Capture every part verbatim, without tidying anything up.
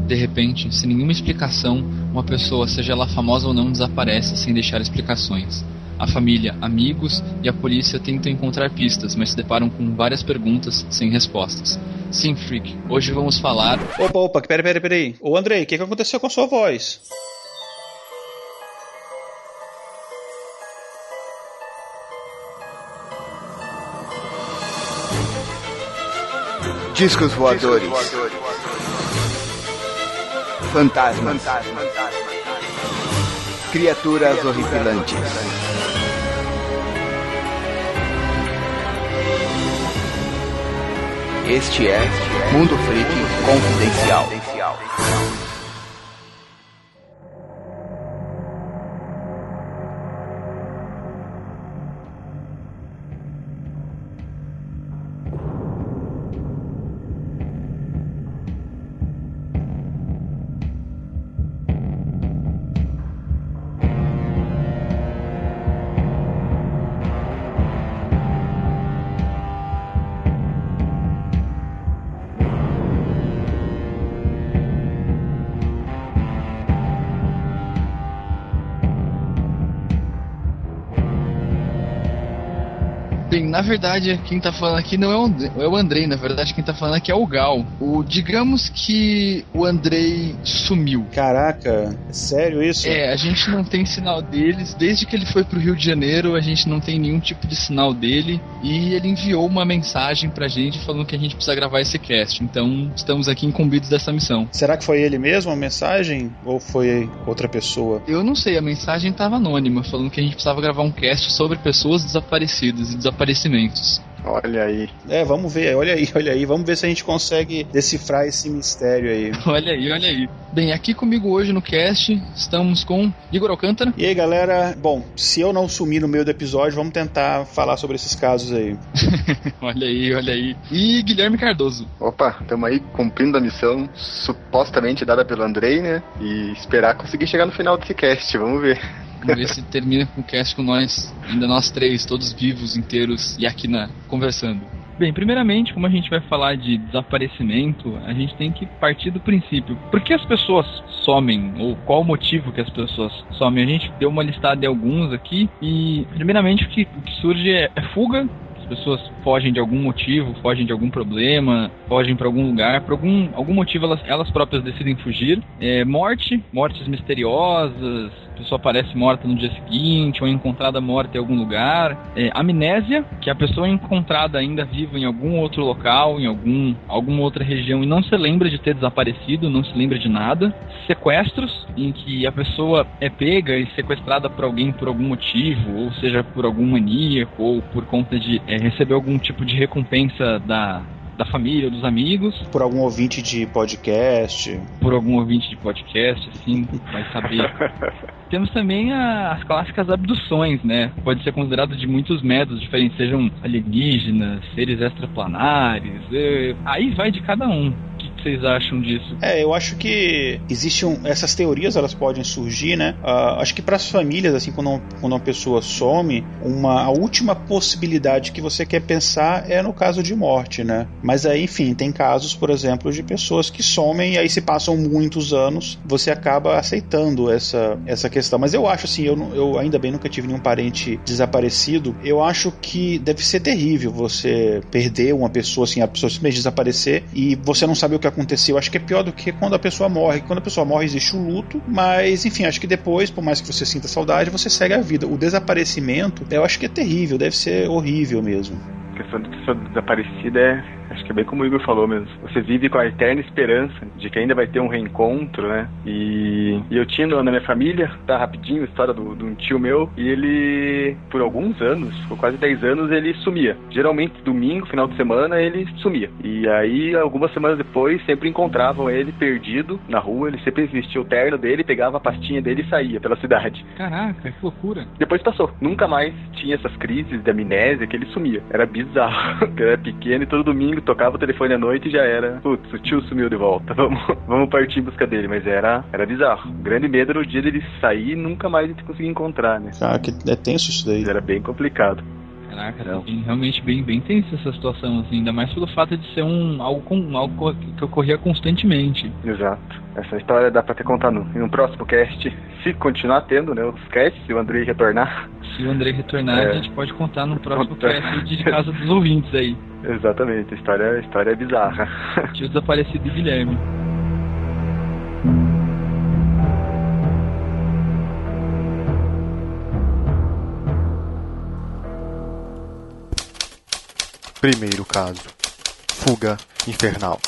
De repente, sem nenhuma explicação, uma pessoa, seja ela famosa ou não, desaparece sem deixar explicações. A família, amigos e a polícia tentam encontrar pistas, mas se deparam com várias perguntas sem respostas. Sim, Freak, hoje vamos falar... Opa, opa, peraí, peraí, peraí. Ô Andrei, o que, que aconteceu com a sua voz? Discos voadores. Fantasmas. Criaturas horripilantes. Este é Mundo Freak Confidencial. Bem, na verdade, quem tá falando aqui não é o Andrei, é o Andrei, na verdade, quem tá falando aqui é o Gal. O, digamos que o Andrei sumiu. Caraca, é sério isso? É, a gente não tem sinal deles, desde que ele foi pro Rio de Janeiro, a gente não tem nenhum tipo de sinal dele, e ele enviou uma mensagem pra gente falando que a gente precisa gravar esse cast, então estamos aqui incumbidos dessa missão. Será que foi ele mesmo a mensagem, ou foi outra pessoa? Eu não sei, a mensagem tava anônima, falando que a gente precisava gravar um cast sobre pessoas desaparecidas e desaparecimentos. Olha aí. É, vamos ver, olha aí, olha aí. Vamos ver se a gente consegue decifrar esse mistério aí. Olha aí, olha aí. Bem, aqui comigo hoje no cast estamos com Igor Alcântara. E aí, galera, bom, se eu não sumir no meio do episódio, vamos tentar falar sobre esses casos aí. Olha aí, olha aí. E Guilherme Cardoso. Opa, estamos aí cumprindo a missão supostamente dada pelo Andrei, né? E esperar conseguir chegar no final desse cast, vamos ver. Vamos ver se termina com o cast com nós, ainda nós três, todos vivos, inteiros e aqui na, conversando. Bem, primeiramente, como a gente vai falar de desaparecimento, a gente tem que partir do princípio. Por que as pessoas somem? Ou qual o motivo que as pessoas somem? A gente deu uma listada de alguns aqui e, primeiramente, o que, o que surge é, é fuga. As pessoas fogem de algum motivo, fogem de algum problema, fogem para algum lugar, por algum, algum motivo elas, elas próprias decidem fugir. É, morte, mortes misteriosas, a pessoa aparece morta no dia seguinte ou é encontrada morta em algum lugar. É, amnésia, que a pessoa é encontrada ainda viva em algum outro local, em algum, alguma outra região e não se lembra de ter desaparecido, não se lembra de nada. Sequestros, em que a pessoa é pega e sequestrada por alguém por algum motivo, ou seja, por algum maníaco ou por conta de é, receber algum tipo de recompensa da... da família, dos amigos. Por algum ouvinte de podcast. Por algum ouvinte de podcast, assim, vai saber. Temos também a, as clássicas abduções, né? Pode ser considerado de muitos métodos diferentes, sejam alienígenas, seres extraplanares, é, aí vai de cada um. O que vocês acham disso? É, eu acho que existem essas teorias, elas podem surgir, né? Uh, acho que para as famílias, assim, quando, quando uma pessoa some, uma, a última possibilidade que você quer pensar é no caso de morte, né? Mas aí, enfim, tem casos, por exemplo, de pessoas que somem e aí se passam muitos anos, você acaba aceitando essa, essa questão. Mas eu acho, assim, eu, eu ainda bem nunca tive nenhum parente desaparecido, eu acho que deve ser terrível você perder uma pessoa, assim, a pessoa simplesmente desaparecer e você não sabe o que aconteceu. Eu acho que é pior do que quando a pessoa morre. Quando a pessoa morre existe o luto, mas enfim, acho que depois, por mais que você sinta saudade, você segue a vida. O desaparecimento, eu acho que é terrível, deve ser horrível mesmo. A questão de pessoa desaparecida é... acho que é bem como o Igor falou mesmo. Você vive com a eterna esperança de que ainda vai ter um reencontro, né? E, e eu tinha na minha família, tá rapidinho, a história do, de um tio meu, e ele, por alguns anos, por quase dez anos, ele sumia. Geralmente, domingo, final de semana, ele sumia. E aí, algumas semanas depois, sempre encontravam ele perdido na rua, ele sempre vestia o terno dele, pegava a pastinha dele e saía pela cidade. Caraca, que loucura. Depois passou. Nunca mais tinha essas crises de amnésia que ele sumia. Era bizarro. Porque era pequeno e todo domingo tocava o telefone à noite e já era, putz, o tio sumiu de volta, vamos, vamos partir em busca dele, mas era, era bizarro. O grande medo era o dia dele sair e nunca mais a gente conseguir encontrar, né? Ah, que é tenso isso daí. Era bem complicado. Caraca, tá bem, realmente bem, bem tensa essa situação, assim, ainda mais pelo fato de ser um algo, com, algo que ocorria constantemente. Exato. Essa história dá pra ter contado no, no próximo cast, se continuar tendo, né, os casts, se o Andrei retornar. Se o Andrei retornar, é. a gente pode contar no próximo cast de casa dos ouvintes aí. Exatamente, a história, a história é bizarra. Tio Desaparecido de Guilherme. Primeiro caso: fuga infernal.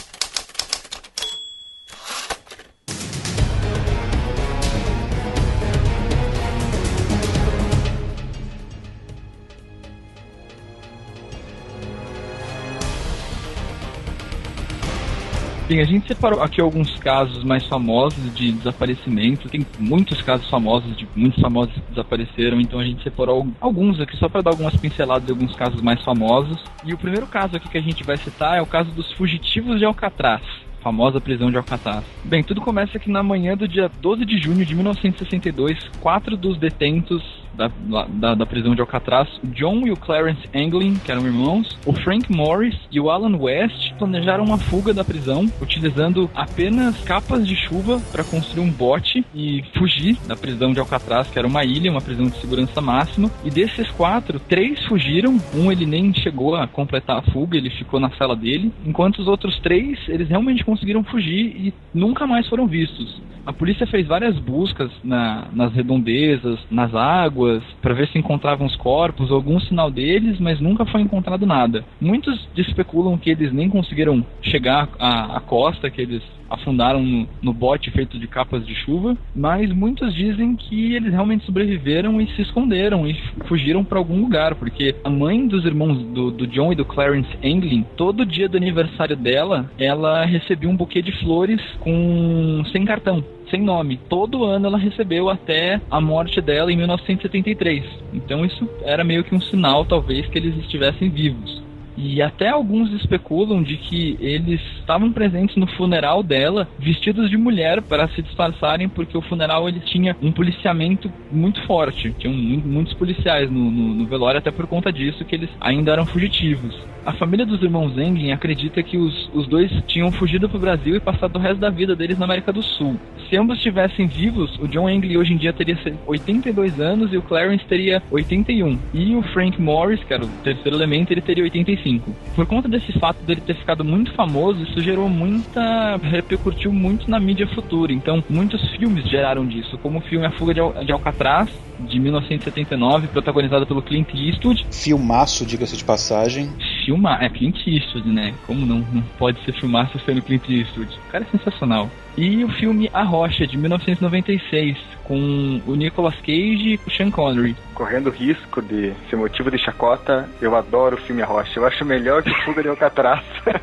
Bem, a gente separou aqui alguns casos mais famosos de desaparecimento. Tem muitos casos famosos, de muitos famosos que desapareceram, então a gente separou alguns aqui só para dar algumas pinceladas de alguns casos mais famosos. E o primeiro caso aqui que a gente vai citar é o caso dos fugitivos de Alcatraz. Famosa prisão de Alcatraz. Bem, tudo começa que na manhã do dia doze de junho de mil novecentos e sessenta e dois, quatro dos detentos da, da, da prisão de Alcatraz, o John e o Clarence Anglin, que eram irmãos, o Frank Morris e o Alan West planejaram uma fuga da prisão, utilizando apenas capas de chuva para construir um bote e fugir da prisão de Alcatraz, que era uma ilha, uma prisão de segurança máxima. E desses quatro, três fugiram, um ele nem chegou a completar a fuga, ele ficou na cela dele, enquanto os outros três, eles realmente conseguiram fugir e nunca mais foram vistos. A polícia fez várias buscas na, nas redondezas, nas águas, para ver se encontravam os corpos, algum sinal deles, mas nunca foi encontrado nada. Muitos especulam que eles nem conseguiram chegar à, à costa, que eles afundaram no, no bote feito de capas de chuva, mas muitos dizem que eles realmente sobreviveram e se esconderam e fugiram para algum lugar, porque a mãe dos irmãos do, do John e do Clarence Anglin, todo dia do aniversário dela, ela recebia um buquê de flores com sem cartão, sem nome. Todo ano ela recebeu até a morte dela em mil novecentos e setenta e três. Então isso era meio que um sinal, talvez, que eles estivessem vivos. E até alguns especulam de que eles estavam presentes no funeral dela vestidos de mulher para se disfarçarem, porque o funeral ele tinha um policiamento muito forte. Tinham muitos policiais no, no, no velório, até por conta disso que eles ainda eram fugitivos. A família dos irmãos Anglin acredita que os, os dois tinham fugido para o Brasil e passado o resto da vida deles na América do Sul. Se ambos estivessem vivos, o John Anglin hoje em dia teria oitenta e dois anos e o Clarence teria oitenta e um. E o Frank Morris, que era o terceiro elemento, ele teria oitenta e cinco. Por conta desse fato dele ter ficado muito famoso, isso gerou muita... repercutiu muito na mídia futura. Então, muitos filmes geraram disso, como o filme A Fuga de, Al- de Alcatraz, de mil novecentos e setenta e nove, protagonizado pelo Clint Eastwood. Filmaço, diga-se de passagem. Filma... É, Clint Eastwood, né? Como não, não pode ser filmaço sendo Clint Eastwood? O cara é sensacional. E o filme A Rocha, de mil novecentos e noventa e seis, com o Nicolas Cage e o Sean Connery. Correndo o risco de ser motivo de chacota, eu adoro o filme A Rocha. Eu acho melhor que Fuga de Alcatraz.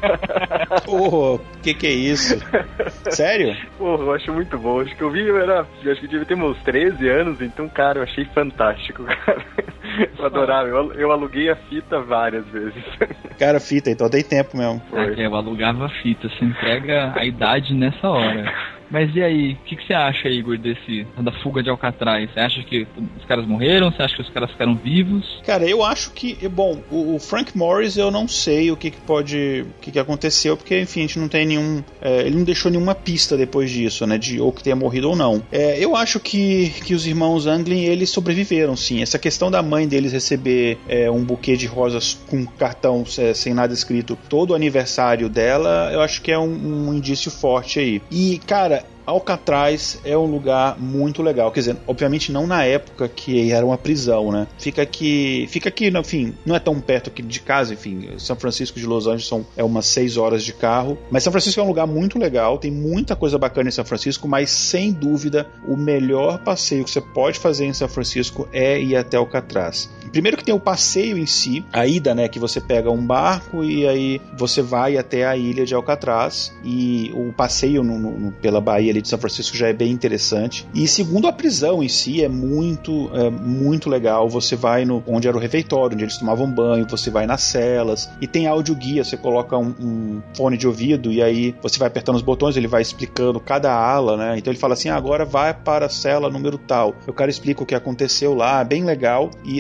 Porra, que que é isso? Sério? Porra, eu acho muito bom. Acho que eu vi, eu era... Eu acho que devia ter uns treze anos, então, cara, eu achei fantástico, cara. Eu adorava. Eu, eu aluguei a fita várias vezes. Cara, fita, então tem tempo mesmo. Ah, eu alugava a fita, você entrega a idade nessa hora. Mas e aí, o que, que você acha, Igor, desse, da fuga de Alcatraz? Você acha que os caras morreram? Você acha que os caras ficaram vivos? Cara, eu acho que, bom, o, o Frank Morris eu não sei o que, que pode, o que, que aconteceu, porque, enfim, a gente não tem nenhum, é, ele não deixou nenhuma pista depois disso, né, de ou que tenha morrido ou não. É, eu acho que, que os irmãos Anglin, eles sobreviveram, sim. Essa questão da mãe deles receber é, um buquê de rosas com cartão é, sem nada escrito todo o aniversário dela, eu acho que é um, um indício forte aí. E, cara, Alcatraz é um lugar muito legal, quer dizer, obviamente não na época que era uma prisão, né? Fica aqui, fica aqui, enfim, não é tão perto aqui de casa, enfim, São Francisco de Los Angeles são, é umas seis horas de carro, mas São Francisco é um lugar muito legal, tem muita coisa bacana em São Francisco, mas sem dúvida o melhor passeio que você pode fazer em São Francisco é ir até Alcatraz. Primeiro que tem o passeio em si, a ida, né, que você pega um barco e aí você vai até a ilha de Alcatraz, e o passeio no, no, pela Baía de São Francisco já é bem interessante. E segundo, a prisão em si é muito, é, muito legal. Você vai no onde era o refeitório, onde eles tomavam banho, você vai nas celas e tem audioguia, você coloca um, um fone de ouvido e aí você vai apertando os botões, ele vai explicando cada ala, né? Então ele fala assim, ah, agora vai para a cela número tal. O cara explica o que aconteceu lá, bem legal. E não tô fazendo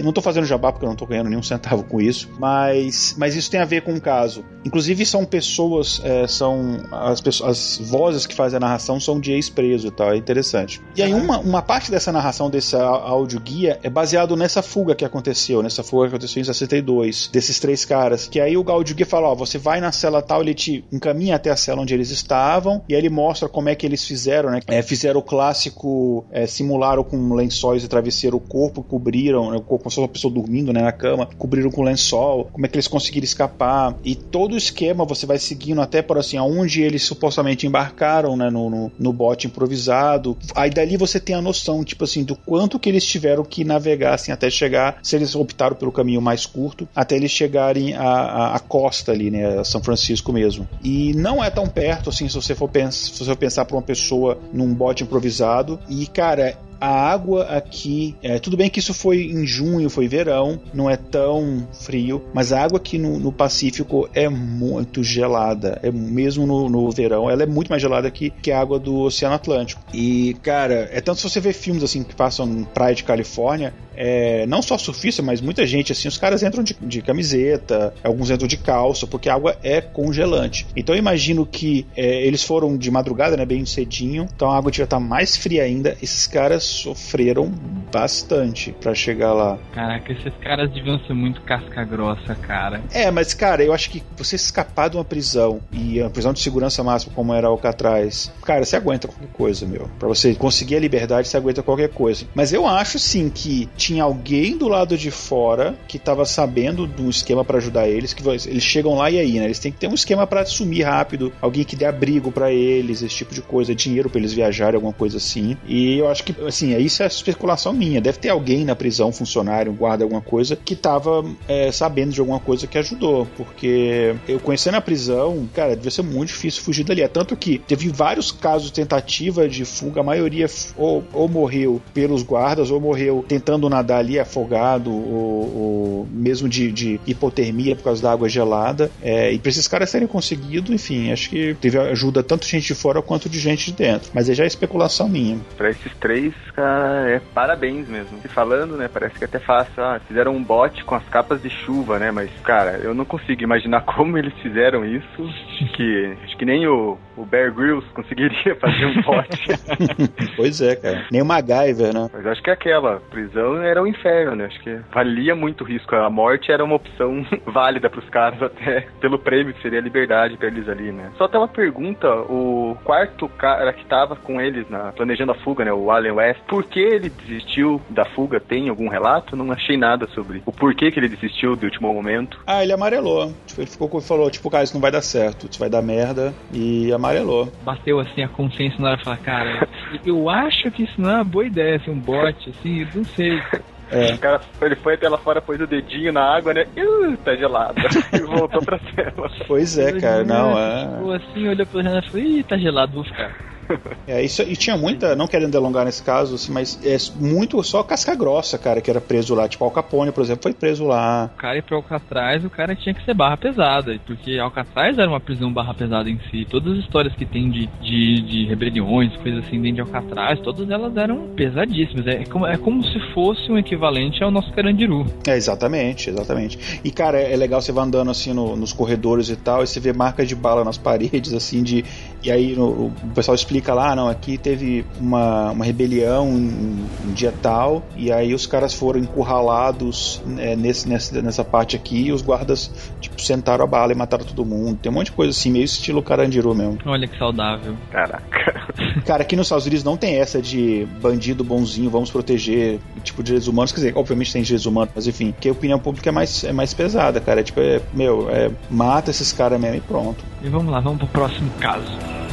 fazendo jabá porque eu não tô ganhando nenhum centavo com isso, mas, mas isso tem a ver com o caso. Inclusive são pessoas, é, são as, pessoas, as vozes que fazem a narração são de ex-preso e tal, é interessante. E aí uma, uma parte dessa narração desse áudio guia é baseado nessa fuga que aconteceu, nessa fuga que aconteceu em sessenta e dois, desses três caras, que aí o áudio guia fala, ó, você vai na cela tal, ele te encaminha até a cela onde eles estavam, e aí ele mostra como é que eles fizeram, né, é, fizeram o clássico, é, simularam com lençóis e travesseiro o corpo, cobriram, né, o corpo, como se fosse uma pessoa dormindo, né, na cama, cobriram com lençol, como é que eles conseguiram escapar, e todo o esquema você vai seguindo até por assim, aonde eles supostamente embarcaram, né, no, no, no bote improvisado, aí dali você tem a noção, tipo assim, do quanto que eles tiveram que navegar, assim, até chegar, se eles optaram pelo caminho mais curto, até eles chegarem à, à, à costa ali, né, a São Francisco mesmo. E não é tão perto, assim, se você for, pens- se você for pensar pra uma pessoa num bote improvisado, e, cara, a água aqui, é, tudo bem que isso foi em junho, foi verão, não é tão frio, mas a água aqui no, no Pacífico é muito gelada, é mesmo no, no verão, ela é muito mais gelada que, que a água do Oceano Atlântico. E, cara, é tanto se você vê filmes assim que passam em praia de Califórnia, é, não só surfista, mas muita gente, assim, os caras entram de, de camiseta, alguns entram de calça, porque a água é congelante. Então eu imagino que é, eles foram de madrugada, né, bem cedinho, então a água devia estar mais fria ainda, esses caras sofreram bastante pra chegar lá. Caraca, esses caras deviam ser muito casca grossa, cara. É, mas cara, eu acho que você escapar de uma prisão, e uma prisão de segurança máxima como era Alcatraz, cara, você aguenta qualquer coisa, meu. Pra você conseguir a liberdade, você aguenta qualquer coisa. Mas eu acho sim que tinha alguém do lado de fora que tava sabendo de um esquema pra ajudar eles, que eles chegam lá e aí, né? Eles têm que ter um esquema pra sumir rápido, alguém que dê abrigo pra eles, esse tipo de coisa, dinheiro pra eles viajarem, alguma coisa assim. E eu acho que, assim, isso é especulação minha. Deve ter alguém na prisão, um funcionário, um guarda, alguma coisa, que tava é, sabendo de alguma coisa que ajudou. Porque eu conhecendo a prisão, cara, devia ser muito difícil fugir dali. É tanto que teve vários casos de tentativa de fuga, a maioria ou, ou morreu pelos guardas, ou morreu tentando nadar ali afogado, ou, ou mesmo de, de hipotermia por causa da água gelada. É, e pra esses caras terem conseguido, enfim, acho que teve ajuda tanto de gente de fora quanto de gente de dentro. Mas é já especulação minha. Pra esses três, cara, é parabéns mesmo. Se falando, né, parece que é até fácil. Ah, fizeram um bote com as capas de chuva, né, mas, cara, eu não consigo imaginar como eles fizeram isso, que acho que nem o, o Bear Grylls conseguiria fazer um bote. Pois é, cara. Nem o MacGyver, né? Mas acho que aquela prisão era o inferno, né, acho que valia muito o risco. A morte era uma opção válida pros caras, até pelo prêmio que seria a liberdade pra eles ali, né. Só tem uma pergunta, o quarto cara que tava com eles na, planejando a fuga, né, o Allen West, por que ele desistiu da fuga? Tem algum relato? Não achei nada sobre o porquê que ele desistiu do último momento. Ah, ele amarelou. Tipo, ele ficou, falou, tipo, cara, isso não vai dar certo, isso vai dar merda, e amarelou. Bateu, assim, a consciência na hora de falar, cara, eu acho que isso não é uma boa ideia, assim, um bote, assim, eu não sei. É. O cara, ele foi até lá fora, pôs o dedinho na água, né? Uh, tá gelado. E voltou pra cela. Pois é, cara, não, é... Ficou assim, olhou pra janela e falou, ih, tá gelado, vou ficar. É, isso, e tinha muita, não querendo delongar nesse caso, assim, mas é muito só casca grossa, cara, que era preso lá. Tipo, Al Capone, por exemplo, foi preso lá. O cara ir pra Alcatraz, o cara tinha que ser barra pesada, porque Alcatraz era uma prisão barra pesada em si. Todas as histórias que tem de, de, de rebeliões, coisas assim dentro de Alcatraz, todas elas eram pesadíssimas. É como, é como se fosse um equivalente ao nosso Carandiru. É, exatamente, exatamente. E, cara, é, é legal você vai andando assim no, nos corredores e tal, e você vê marcas de bala nas paredes, assim, de... E aí no, o pessoal explica lá, ah, não, aqui teve uma, uma rebelião em, em dia tal, e aí os caras foram encurralados é, nesse, nessa, nessa parte aqui, e os guardas, tipo, sentaram a bala e mataram todo mundo. Tem um monte de coisa assim, meio estilo Carandiru mesmo. Olha que saudável. Caraca. Cara, aqui nos Estados Unidos não tem essa de bandido bonzinho, vamos proteger, tipo, direitos humanos. Quer dizer, obviamente tem direitos humanos, mas enfim, que a opinião pública é mais, é mais pesada, cara. É tipo, é, meu, é, mata esses caras mesmo e pronto. E vamos lá, vamos pro próximo caso.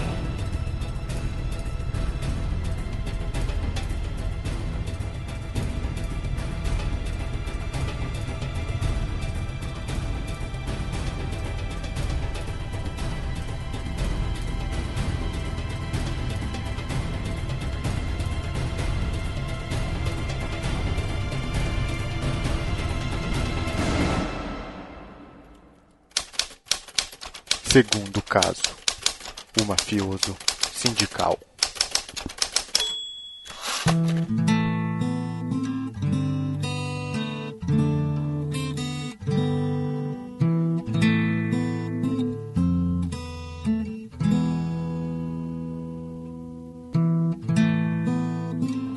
Segundo caso, o mafioso sindical.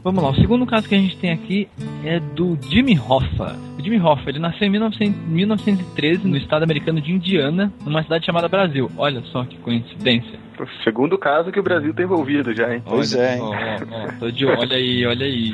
Vamos lá, o segundo caso que a gente tem aqui é do Jimmy Hoffa. O Jimmy Hoffa, ele nasceu em mil novecentos e treze no estado americano de Indiana, numa cidade chamada Brasil. Olha só que coincidência. Segundo caso que o Brasil tá envolvido já, hein? Pois olha, é, hein? Ó, ó, ó, tô de olha aí, olha aí.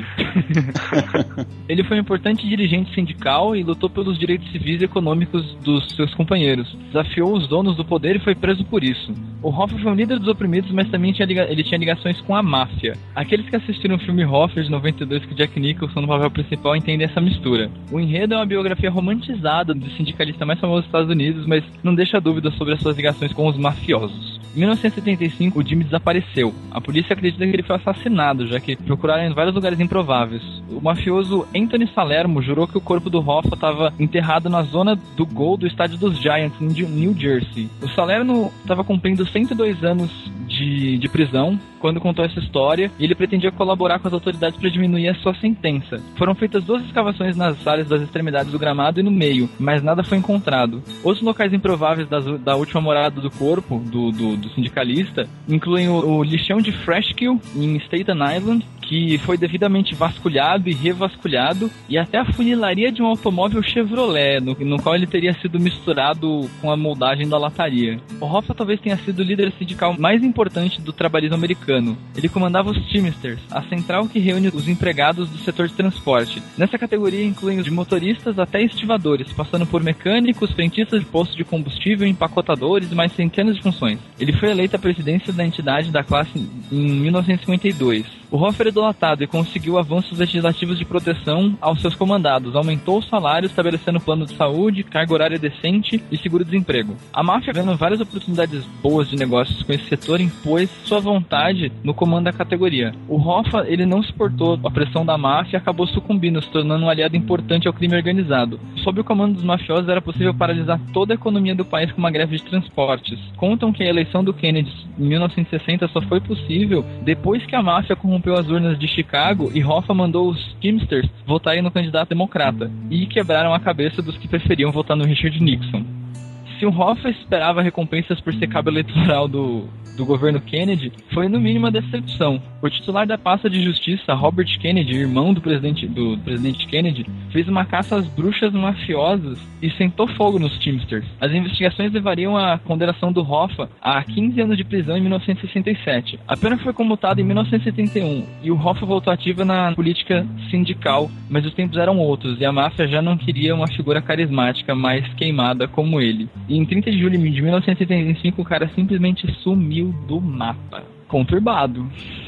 Ele foi um importante dirigente sindical e lutou pelos direitos civis e econômicos dos seus companheiros. Desafiou os donos do poder e foi preso por isso. O Hoffa foi um líder dos oprimidos, mas também tinha liga... ele tinha ligações com a máfia. Aqueles que assistiram o filme Hoffa de noventa e dois com Jack Nicholson no papel principal entendem essa mistura. O enredo é uma biografia romantizada do sindicalista mais famoso dos Estados Unidos, mas não deixa dúvida sobre as suas ligações com os mafiosos. Em mil novecentos e setenta e cinco, o Jimmy desapareceu. A polícia acredita que ele foi assassinado, já que procuraram em vários lugares improváveis. O mafioso Anthony Salermo jurou que o corpo do Hoffa estava enterrado na zona do gol do estádio dos Giants, em New Jersey. O Salerno estava cumprindo cento e dois anos de, de prisão quando contou essa história, e ele pretendia colaborar com as autoridades para diminuir a sua sentença. Foram feitas duas escavações nas áreas das extremidades do gramado e no meio, mas nada foi encontrado. Outros locais improváveis das, da última morada do corpo do, do, do sindicalista incluem o, o lixão de Freshkill, em Staten Island, que foi devidamente vasculhado e revasculhado, e até a funilaria de um automóvel Chevrolet, no, no qual ele teria sido misturado com a moldagem da lataria. O Hoffa talvez tenha sido o líder sindical mais importante do trabalhismo americano. Ele comandava os Teamsters, a central que reúne os empregados do setor de transporte. Nessa categoria incluem os de motoristas até estivadores, passando por mecânicos, frentistas de postos de combustível, empacotadores e mais centenas de funções. Ele foi eleito à presidência da entidade da classe em mil novecentos e cinquenta e dois. O Hoffa era idolatado e conseguiu avanços legislativos de proteção aos seus comandados, aumentou o salário, estabelecendo plano de saúde, carga horária decente e seguro-desemprego. A máfia, vendo várias oportunidades boas de negócios com esse setor, impôs sua vontade no comando da categoria. O Hoffa, ele não suportou a pressão da máfia e acabou sucumbindo, se tornando um aliado importante ao crime organizado. Sob o comando dos mafiosos, era possível paralisar toda a economia do país com uma greve de transportes. Contam que a eleição do Kennedy em mil novecentos e sessenta só foi possível depois que a máfia corrompeu as urnas de Chicago e Hoffa mandou os Teamsters votarem no candidato democrata e quebraram a cabeça dos que preferiam votar no Richard Nixon. Se o Hoffa esperava recompensas por ser cabo eleitoral do, do governo Kennedy, foi no mínimo uma decepção. O titular da pasta de justiça, Robert Kennedy, irmão do presidente, do presidente Kennedy, fez uma caça às bruxas mafiosas e sentou fogo nos Teamsters. As investigações levariam à condenação do Hoffa a quinze anos de prisão em mil novecentos e sessenta e sete. A pena foi comutada em mil novecentos e setenta e um e o Hoffa voltou ativa na política sindical, mas os tempos eram outros e a máfia já não queria uma figura carismática mais queimada como ele. E em trinta de julho de mil novecentos e setenta e cinco o cara simplesmente sumiu do mapa. Conturbado.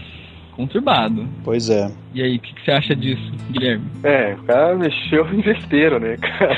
Conturbado. Pois é. E aí, o que, que você acha disso, Guilherme? É, o cara mexeu em besteira, né, cara?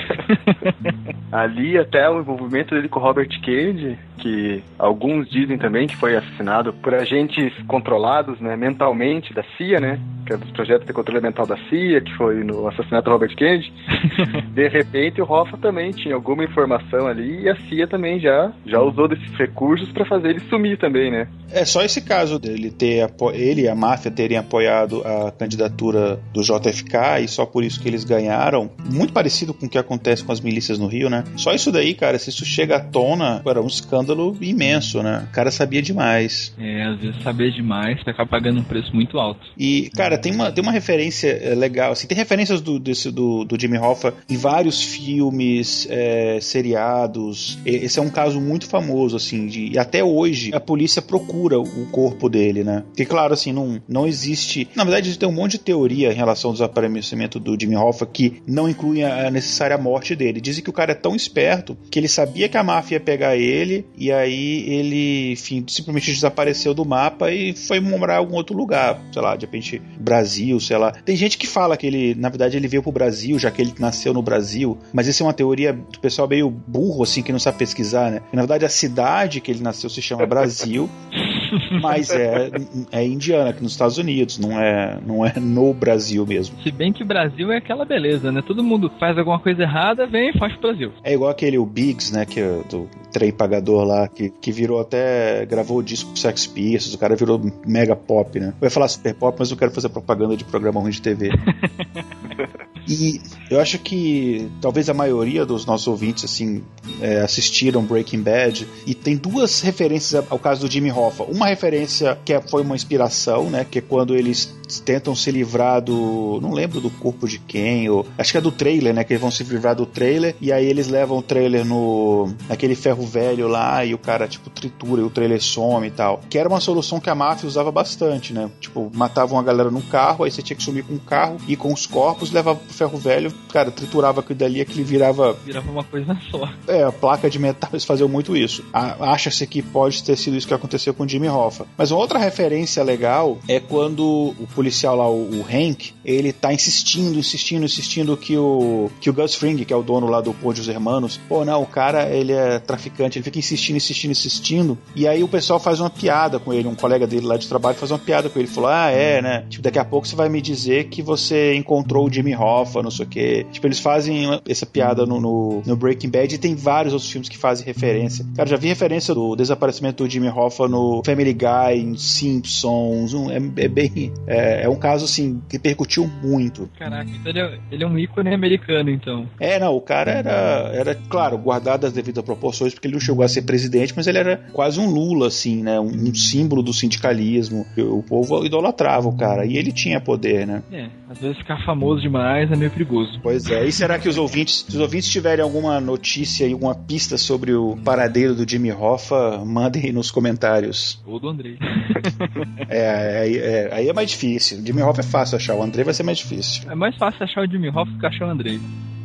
Ali até o envolvimento dele com o Robert Kennedy, que alguns dizem também que foi assassinado por agentes controlados, né, mentalmente da C I A, né? Que é dos projetos de controle mental da C I A, que foi no assassinato do Robert Kennedy. De repente, o Hoffa também tinha alguma informação ali e a C I A também já, já usou desses recursos para fazer ele sumir também, né? É só esse caso dele ter apo... ele e a máfia terem apoiado a candidatura do J F K e só por isso que eles ganharam, muito parecido com o que acontece com as milícias no Rio, né? Só isso daí, cara, se isso chega à tona, era um escândalo imenso, né? O cara sabia demais. É, às vezes sabia demais, vai acabar pagando um preço muito alto. E, cara, tem uma, tem uma referência legal, assim, tem referências do, desse, do, do Jimmy Hoffa em vários filmes, é, seriados. Esse é um caso muito famoso, assim, de, e até hoje a polícia procura o corpo dele, né? Porque, claro, assim, não, não existe... Na verdade, tem um monte de teoria em relação ao desaparecimento do Jimmy Hoffa que não inclui a necessária morte dele. Dizem que o cara é tão esperto que ele sabia que a máfia ia pegar ele e aí ele, enfim, simplesmente desapareceu do mapa e foi morar em algum outro lugar, sei lá, de repente Brasil, sei lá. Tem gente que fala que ele, na verdade, ele veio pro Brasil, já que ele nasceu no Brasil, mas isso é uma teoria do pessoal meio burro, assim, que não sabe pesquisar, né? Na verdade, a cidade que ele nasceu se chama Brasil, mas é, é Indiana, aqui nos Estados Unidos, não é, não é no Brasil mesmo. Se bem que o Brasil é aquela beleza, né? Todo mundo faz alguma coisa errada, vem e faz pro Brasil. É igual aquele, o Biggs, né, que é do trem pagador lá, que, que virou até, gravou o disco com Sex Pistols, o cara virou mega pop, né? Eu ia falar super pop, mas eu quero fazer propaganda de programa ruim de T V. E eu acho que talvez a maioria dos nossos ouvintes, assim, é, assistiram Breaking Bad, e tem duas referências ao caso do Jimmy Hoffa. Uma referência que foi uma inspiração, né, que é quando eles tentam se livrar do... não lembro do corpo de quem, ou, acho que é do trailer, né, que eles vão se livrar do trailer, e aí eles levam o trailer no naquele ferro velho lá, e o cara, tipo, tritura, e o trailer some e tal, que era uma solução que a máfia usava bastante, né, tipo, matavam a galera num carro, aí você tinha que sumir com o carro, e com os corpos, levava pro ferro velho, cara, triturava aquilo dali, aquilo virava... virava uma coisa só. É, a placa de metal, eles faziam muito isso. A, acha-se que pode ter sido isso que aconteceu com o Jimmy Hoffa. Mas uma outra referência legal é quando o policial lá, o, o Hank, ele tá insistindo, insistindo, insistindo que o, que o Gus Fring, que é o dono lá do Pô dos Hermanos, pô, não, o cara, ele é traficante, ele fica insistindo, insistindo, insistindo, e aí o pessoal faz uma piada com ele, um colega dele lá de trabalho faz uma piada com ele, falou, ah, é, né, tipo, daqui a pouco você vai me dizer que você encontrou o Jimmy Hoffa, não sei o quê. Tipo, eles fazem essa piada no, no, no Breaking Bad, e tem vários outros filmes que fazem referência. Cara, já vi referência do desaparecimento do Jimmy Hoffa no Family Guy, em Simpsons, um, é, é bem... É, é um caso, assim, que repercutiu muito. Caraca, então ele é, ele é um ícone americano, então. É, não, o cara era, era, claro, guardado as devidas proporções, porque ele não chegou a ser presidente, mas ele era quase um Lula, assim, né, um, um símbolo do sindicalismo. O povo idolatrava o cara, e ele tinha poder, né? É, às vezes ficar famoso demais é meio perigoso. Pois é, e será que os ouvintes, se os ouvintes tiverem alguma notícia e alguma pista sobre o paradeiro do Jimmy Hoffa, mandem aí nos comentários. Ou do Andrei. É, aí é, é, é mais difícil. O Jimmy Hoffa é fácil achar, o Andrei vai ser mais difícil. É mais fácil achar o Jimmy Hoffa do que achar o Andrei.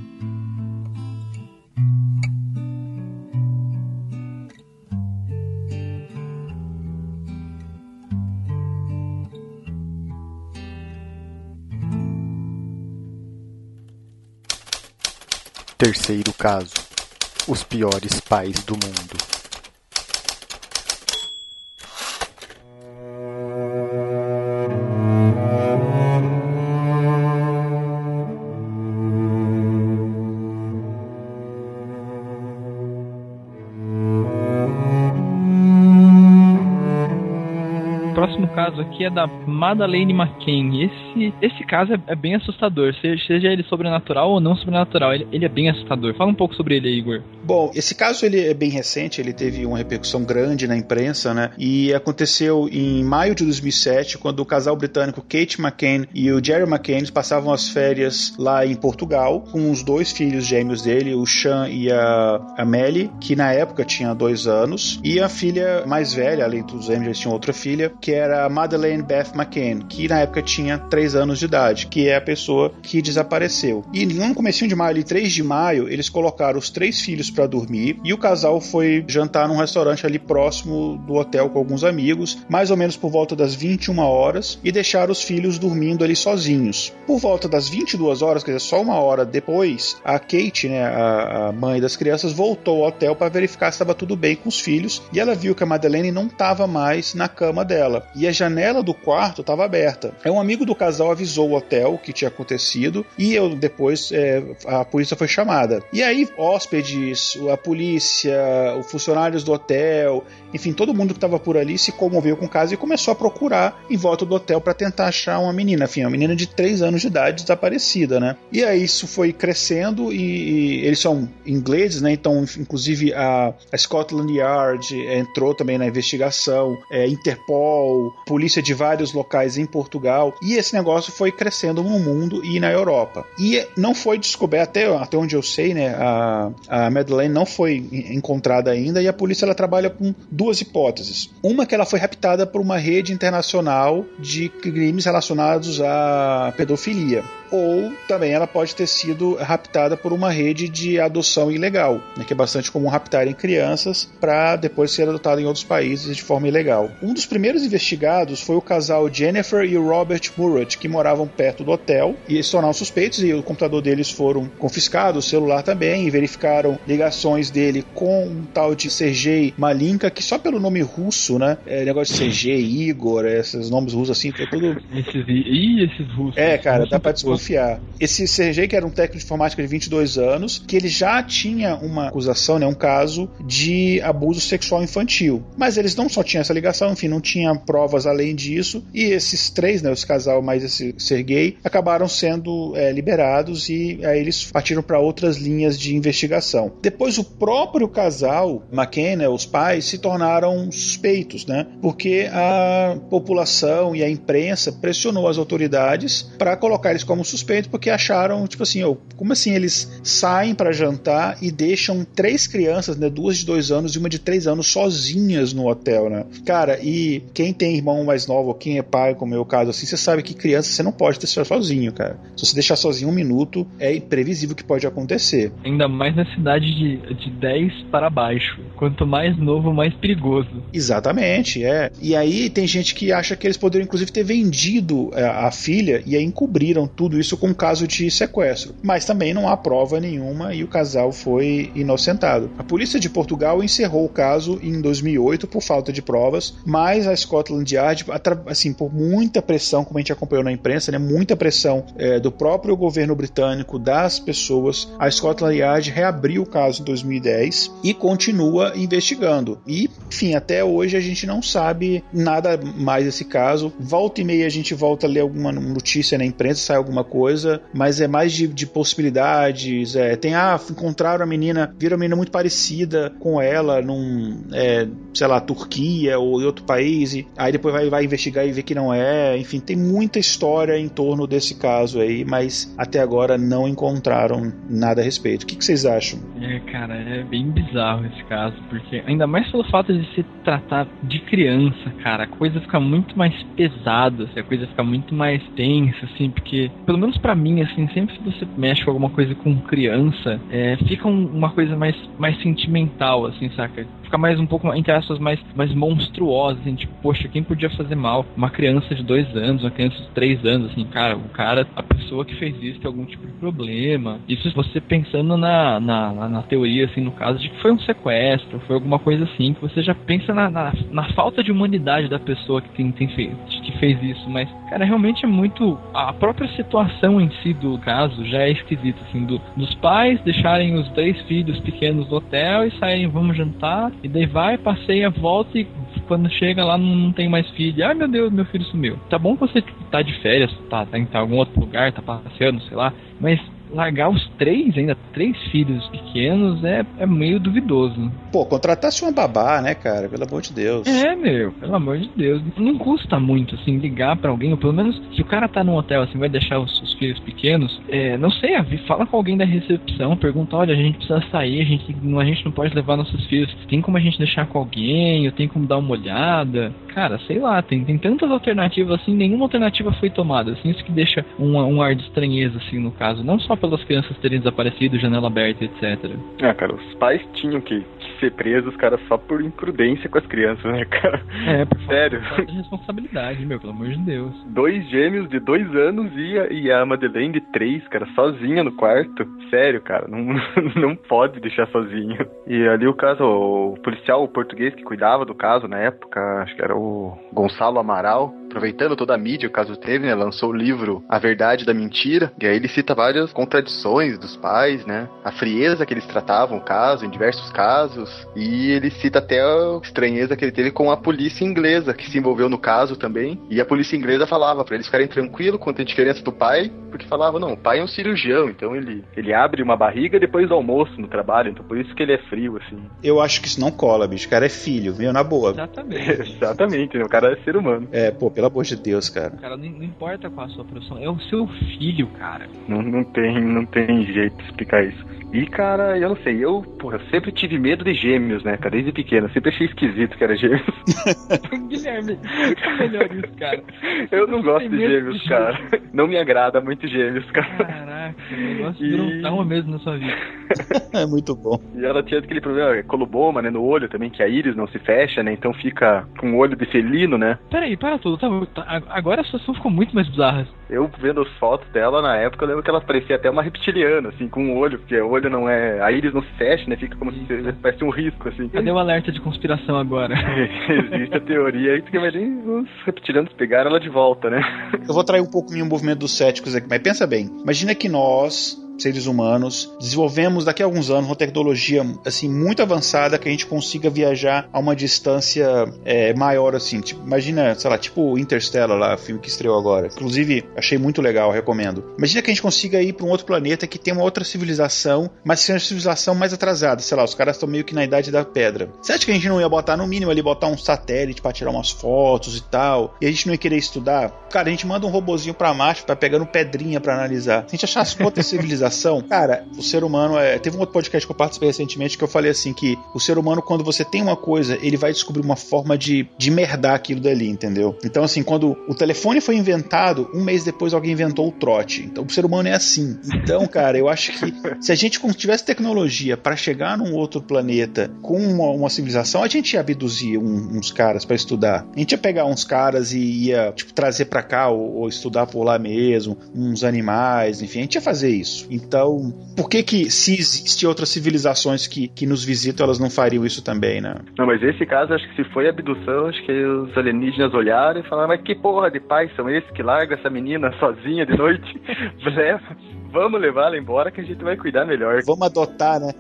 Terceiro caso. Os piores pais do mundo. O próximo caso aqui é da Madeleine McCann. Esse, esse caso é, é bem assustador, seja, seja ele sobrenatural ou não sobrenatural, ele, ele é bem assustador. Fala um pouco sobre ele aí, Igor. Bom, esse caso ele é bem recente, ele teve uma repercussão grande na imprensa, né? E aconteceu em maio de dois mil e sete, quando o casal britânico Kate McCann e o Jerry McCann passavam as férias lá em Portugal com os dois filhos gêmeos dele, o Sean e a, a Melly, que na época tinha dois anos, e a filha mais velha, além dos gêmeos, eles tinham outra filha, que era a Madeleine Beth McCann, que na época tinha três anos de idade, que é a pessoa que desapareceu. E no comecinho de maio, ali, três de maio, eles colocaram os três filhos para dormir e o casal foi jantar num restaurante ali próximo do hotel com alguns amigos, mais ou menos por volta das vinte e uma horas, e deixaram os filhos dormindo ali sozinhos. Por volta das vinte e duas horas, quer dizer, só uma hora depois, a Kate, né, a, a mãe das crianças, voltou ao hotel para verificar se estava tudo bem com os filhos, e ela viu que a Madeleine não estava mais na cama dela, e a janela do quarto estava aberta. Aí um amigo do casal avisou o hotel o que tinha acontecido, e eu, depois é, a polícia foi chamada. E aí hóspedes, a polícia, os funcionários do hotel, enfim, todo mundo que estava por ali se comoveu com o caso e começou a procurar em volta do hotel para tentar achar uma menina, enfim, uma menina de três anos de idade desaparecida, né? E aí isso foi crescendo e, e eles são ingleses, né? Então, inclusive a, a Scotland Yard entrou também na investigação, é, Interpol, polícia de vários locais em Portugal, e esse negócio foi crescendo no mundo e na Europa. E não foi descoberto, até, até onde eu sei, né? A, a Madeleine não foi encontrada ainda, e a polícia ela trabalha com duas hipóteses. Uma que ela foi raptada por uma rede internacional de crimes relacionados à pedofilia. Ou também ela pode ter sido raptada por uma rede de adoção ilegal, né, que é bastante comum raptarem crianças para depois ser adotado em outros países de forma ilegal. Um dos primeiros investigados foi o casal Jennifer e o Robert Murray, que moravam perto do hotel, e eles se tornaram suspeitos e o computador deles foram confiscados, o celular também, e verificaram ligações dele com um tal de Sergei Malinka, que só pelo nome russo, né, é negócio de Sergei, Igor, esses nomes russos assim, é tudo... Esses, ih, esses russos. É, cara, dá pra desconfiar. Esse Sergei, que era um técnico de informática de vinte e dois anos, que ele já tinha uma acusação, né, um caso de abuso sexual infantil. Mas eles não só tinham essa ligação, enfim, não tinha provas além disso, e esses três, né, os casal mais esse Sergei, acabaram sendo é, liberados e aí eles partiram para outras linhas de investigação. Depois o próprio casal, McCain, né, os pais, se tornaram suspeitos, né, porque a população e a imprensa pressionou as autoridades para colocar eles como suspeitos, porque acharam, tipo assim, oh, como assim eles saem para jantar e deixam três crianças, né, duas de dois anos e uma de três anos sozinhas no hotel, né? Cara, e quem tem irmão mais novo, ou quem é pai, como é o caso, assim, você sabe que criança você não pode deixar sozinho, cara. Se você deixar sozinho um minuto, é imprevisível o que pode acontecer. Ainda mais na cidade de, de dez para baixo. Quanto mais novo, mais perigoso. Exatamente, é. E aí tem gente que acha que eles poderiam, inclusive, ter vendido a, a filha e aí encobriram tudo isso com um caso de sequestro. Mas também não há prova nenhuma e o casal foi inocentado. A polícia de Portugal encerrou o caso em dois mil e oito por falta de provas, mas a Scotland Yard, assim, por muita pressão, como a gente acompanhou na imprensa, né, muita pressão é, do próprio governo britânico, das pessoas, a Scotland Yard reabriu o caso em dois mil e dez e continua investigando. E, enfim, até hoje a gente não sabe nada mais desse caso. Volta e meia a gente volta a ler alguma notícia na imprensa, sai alguma coisa, mas é mais de, de possibilidades. É, tem, ah, encontraram a menina, viram a menina muito parecida com ela num, é, sei lá, Turquia ou em outro país, e aí depois vai, vai investigar e ver que não é. Enfim, tem muita história em torno desse caso aí, mas até agora não encontraram nada a respeito. O que, que vocês acham? É, cara, é bem bizarro esse caso, porque ainda mais pelo fato de se tratar de criança, cara, a coisa fica muito mais pesada, assim, a coisa fica muito mais tensa, assim, porque, pelo menos pra mim, assim, sempre que você mexe com alguma coisa com criança, é, fica um, uma coisa mais, mais sentimental, assim, saca? Fica mais um pouco, entre aspas, mais, mais monstruosa, assim, tipo, poxa, quem podia fazer mal? Uma criança de dois anos, uma criança de três anos, assim, cara, o cara, a pessoa que fez isso tem algum tipo de problema. Isso você pensando na, na, na teoria, assim, no caso de que foi um sequestro, foi alguma coisa assim, que você já pensa na, na, na falta de humanidade da pessoa que, tem, tem feito, que fez isso, mas, cara, realmente é muito, a própria situação em si do caso já é esquisita, assim, do, dos pais deixarem os três filhos pequenos no hotel e saírem, vamos jantar, e daí vai, passeia, volta e quando chega lá não, não tem mais filho. Ai, meu Deus, meu filho sumiu. Tá bom que você tá de férias, tá, tá em algum outro lugar, tá passeando, sei lá, mas largar os três, ainda três filhos pequenos, é, é meio duvidoso. Pô, contratasse uma babá, né, cara? Pelo amor de Deus. É, meu, pelo amor de Deus. Não custa muito, assim, ligar pra alguém, ou pelo menos, se o cara tá num hotel, assim, vai deixar os, os filhos pequenos, é, não sei, fala com alguém da recepção, pergunta, olha, a gente precisa sair, a gente, a gente não pode levar nossos filhos, tem como a gente deixar com alguém, ou tem como dar uma olhada? Cara, sei lá, tem, tem tantas alternativas, assim, nenhuma alternativa foi tomada, assim, isso que deixa um, um ar de estranheza, assim, no caso, não só pelas crianças terem desaparecido, janela aberta, etcétera. Ah, cara, os pais tinham que ser presos, cara, só por imprudência com as crianças, né, cara? É, por sério. Falta de responsabilidade, meu, pelo amor de Deus. Dois gêmeos de dois anos e a, e a Madeleine de três, cara, sozinha no quarto. Sério, cara, não, não pode deixar sozinho. E ali o caso, o policial português que cuidava do caso na época, acho que era o Gonçalo Amaral, aproveitando toda a mídia, o caso teve, né, lançou o livro A Verdade da Mentira, e aí ele cita várias contradições dos pais, né, a frieza que eles tratavam o caso, em diversos casos, e ele cita até a estranheza que ele teve com a polícia inglesa, que se envolveu no caso também, e a polícia inglesa falava pra eles ficarem tranquilos quanto à diferença do pai, porque falava, não, o pai é um cirurgião, então ele, ele abre uma barriga depois do almoço no trabalho, então por isso que ele é frio, assim. Eu acho que isso não cola, bicho, o cara é filho, viu, na boa. Exatamente. Exatamente, o cara é ser humano. É, pô, pelo amor de Deus, cara. Cara, não, não importa qual a sua profissão, é o seu filho, cara. Não, não, tem, não tem jeito de explicar isso. E, cara, eu não sei, eu, porra, sempre tive medo de gêmeos, né, cara, desde pequeno, sempre achei esquisito que era gêmeos. Guilherme, é melhor isso, cara. Eu não gosto de gêmeos, de cara. Gêmeos. Não me agrada muito gêmeos, cara. Caraca, o negócio virou um trauma mesmo na sua vida. É muito bom. E ela tinha aquele problema, coloboma, né, no olho também, que a íris não se fecha, né, então fica com o olho de felino, né. Peraí, para tudo, tá, tá, agora a situação ficou muito mais bizarra. Eu vendo as fotos dela na época, eu lembro que ela parecia até uma reptiliana, assim, com o olho, porque o olho não é... A íris não se fecha, né? Fica como se parece um risco, assim. Cadê o alerta de conspiração agora? Existe a teoria aí que os reptilianos pegaram ela de volta, né? Eu vou trair um pouco o movimento dos céticos aqui, mas pensa bem. Imagina que nós... seres humanos, desenvolvemos daqui a alguns anos uma tecnologia assim muito avançada que a gente consiga viajar a uma distância é, maior assim, tipo, imagina, sei lá, tipo Interstellar lá, o filme que estreou agora. Inclusive, achei muito legal, recomendo. Imagina que a gente consiga ir para um outro planeta que tem uma outra civilização, mas ser uma civilização mais atrasada, sei lá, os caras estão meio que na idade da pedra. Você acha que a gente não ia botar no mínimo ali, botar um satélite para tirar umas fotos e tal, e a gente não ia querer estudar? Cara, a gente manda um robozinho pra Marte, tá pegando pedrinha pra analisar. Se a gente achasse outra civilização, cara, o ser humano é... Teve um outro podcast que eu participei recentemente que eu falei assim, que o ser humano, quando você tem uma coisa, ele vai descobrir uma forma de, de merdar aquilo dali, entendeu? Então, assim, quando o telefone foi inventado, um mês depois alguém inventou o trote. Então, o ser humano é assim. Então, cara, eu acho que se a gente tivesse tecnologia pra chegar num outro planeta com uma, uma civilização, a gente ia abduzir um, uns caras pra estudar. A gente ia pegar uns caras e ia, tipo, trazer pra cá ou, ou estudar por lá mesmo, uns animais, enfim, a gente ia fazer isso. Então, por que que se existem outras civilizações que, que nos visitam, elas não fariam isso também, né? Não, mas esse caso, acho que se foi abdução, acho que os alienígenas olharam e falaram, mas que porra de pais são esses que largam essa menina sozinha de noite? Leva, vamos levar ela embora que a gente vai cuidar melhor. Vamos adotar, né?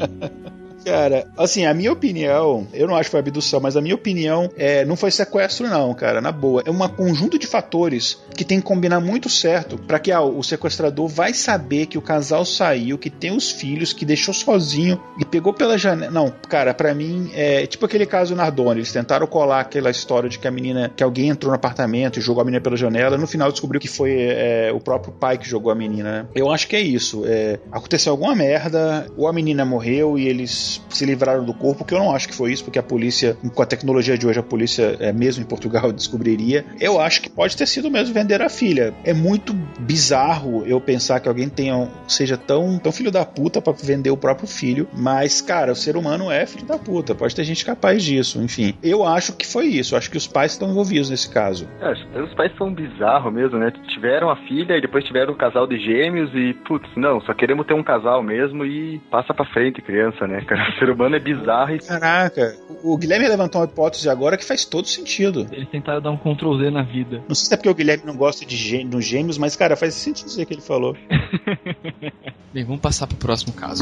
Cara, assim, a minha opinião, eu não acho que foi abdução, mas a minha opinião é, não foi sequestro não, cara, na boa. É um conjunto de fatores que tem que combinar muito certo pra que ah, o sequestrador vai saber que o casal saiu, que tem os filhos, que deixou sozinho e pegou pela janela. Não, cara, pra mim é tipo aquele caso Nardone, eles tentaram colar aquela história de que a menina, que alguém entrou no apartamento e jogou a menina pela janela, no final descobriu que foi é, o próprio pai que jogou a menina, né? Eu acho que é isso, é, aconteceu alguma merda, ou a menina morreu e eles se livraram do corpo, que eu não acho que foi isso, porque a polícia, com a tecnologia de hoje, a polícia, é, mesmo em Portugal, descobriria. Eu acho que pode ter sido mesmo vender a filha. É muito bizarro eu pensar que alguém tenha, seja tão, tão filho da puta pra vender o próprio filho, mas, cara, o ser humano é filho da puta, pode ter gente capaz disso, enfim. Eu acho que foi isso, eu acho que os pais estão envolvidos nesse caso. É, os pais são bizarros mesmo, né? Tiveram a filha e depois tiveram um casal de gêmeos e, putz, não, só queremos ter um casal mesmo e passa pra frente criança, né, cara? O ser humano é bizarro e... Caraca, o Guilherme levantou uma hipótese agora que faz todo sentido. Eles tentaram dar um control Z na vida. Não sei se é porque o Guilherme não gosta de gê- dos gêmeos, mas, cara, faz sentido dizer que ele falou. Bem, vamos passar pro próximo caso.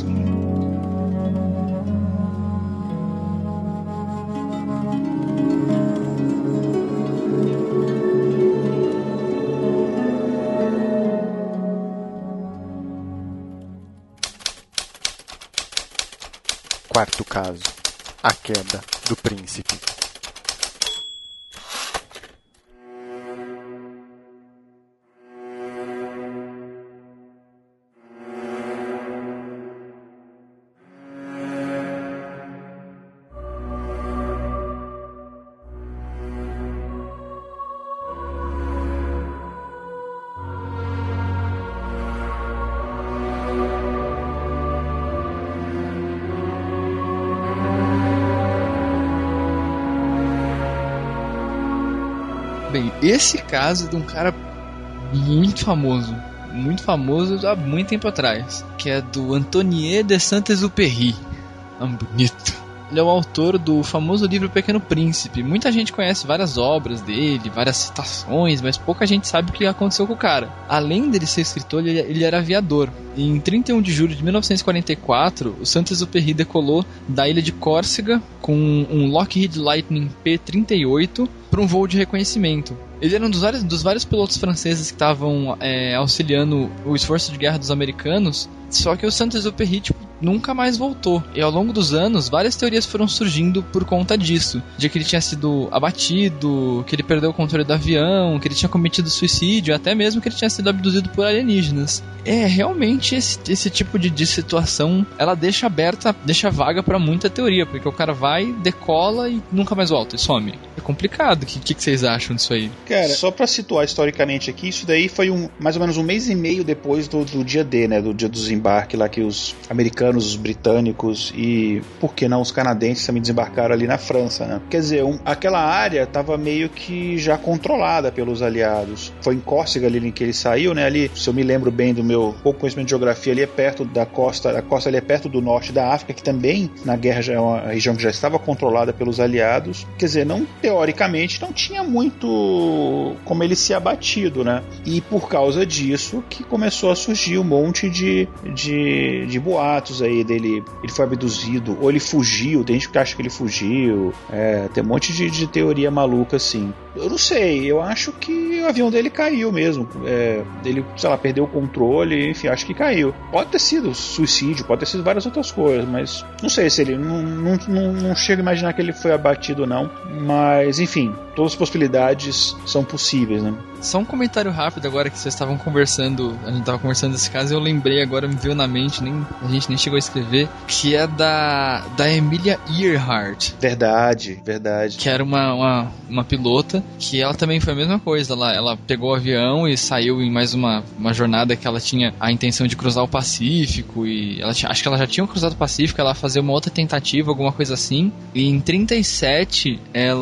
Quarto caso. A queda do príncipe. Bem, esse caso é de um cara muito famoso, muito famoso há muito tempo atrás, que é do Antoine de Saint-Exupéry. Nome bonito. Ele é o autor do famoso livro Pequeno Príncipe. Muita gente conhece várias obras dele, várias citações, mas pouca gente sabe o que aconteceu com o cara. Além dele ser escritor, ele, ele era aviador. E em trinta e um de julho de mil novecentos e quarenta e quatro, o Saint-Exupéry decolou da ilha de Córcega com um Lockheed Lightning P trinta e oito para um voo de reconhecimento. Ele era um dos vários, dos vários pilotos franceses que estavam é, auxiliando o esforço de guerra dos americanos, só que o Saint-Exupéry tipo, nunca mais voltou. E ao longo dos anos, várias teorias foram surgindo por conta disso. De que ele tinha sido abatido, que ele perdeu o controle do avião, que ele tinha cometido suicídio, até mesmo que ele tinha sido abduzido por alienígenas. É, realmente esse, esse tipo de, de situação, ela deixa aberta, deixa vaga pra muita teoria, porque o cara vai, decola e nunca mais volta, e some. É complicado. O que, que, que vocês acham disso aí? Cara, só pra situar historicamente aqui, isso daí foi um, mais ou menos um mês e meio depois do, do dia D, né, do dia do desembarque lá que os americanos americanos, os britânicos e, por que não, os canadenses também desembarcaram ali na França, né? Quer dizer, um, aquela área estava meio que já controlada pelos aliados. Foi em Córcega ali em que ele saiu, né? Ali, se eu me lembro bem do meu pouco conhecimento de geografia, ali é perto da costa, a costa ali é perto do norte da África, que também na guerra já é uma região que já estava controlada pelos aliados. Quer dizer, não, teoricamente não tinha muito como ele ser abatido, né? E por causa disso que começou a surgir um monte de, de, de boatos aí dele. Ele foi abduzido, ou ele fugiu, tem gente que acha que ele fugiu, é, tem um monte de, de teoria maluca assim. Eu não sei, eu acho que o avião dele caiu mesmo. É, ele, sei lá, perdeu o controle, enfim, acho que caiu. Pode ter sido suicídio, pode ter sido várias outras coisas, mas não sei se ele. Não, não, não, não chego a imaginar que ele foi abatido, não. Mas, enfim, todas as possibilidades são possíveis, né? Só um comentário rápido agora que vocês estavam conversando, a gente estava conversando desse caso, e eu lembrei agora, me veio na mente, nem, a gente nem chegou a escrever, que é da, da Amelia Earhart. Verdade, verdade. Que era uma, uma, uma pilota, que ela também foi a mesma coisa, ela, ela pegou o avião e saiu em mais uma, uma jornada que ela tinha a intenção de cruzar o Pacífico, e ela, acho que ela já tinha cruzado o Pacífico, ela ia fazer uma outra tentativa, alguma coisa assim, e em trinta e sete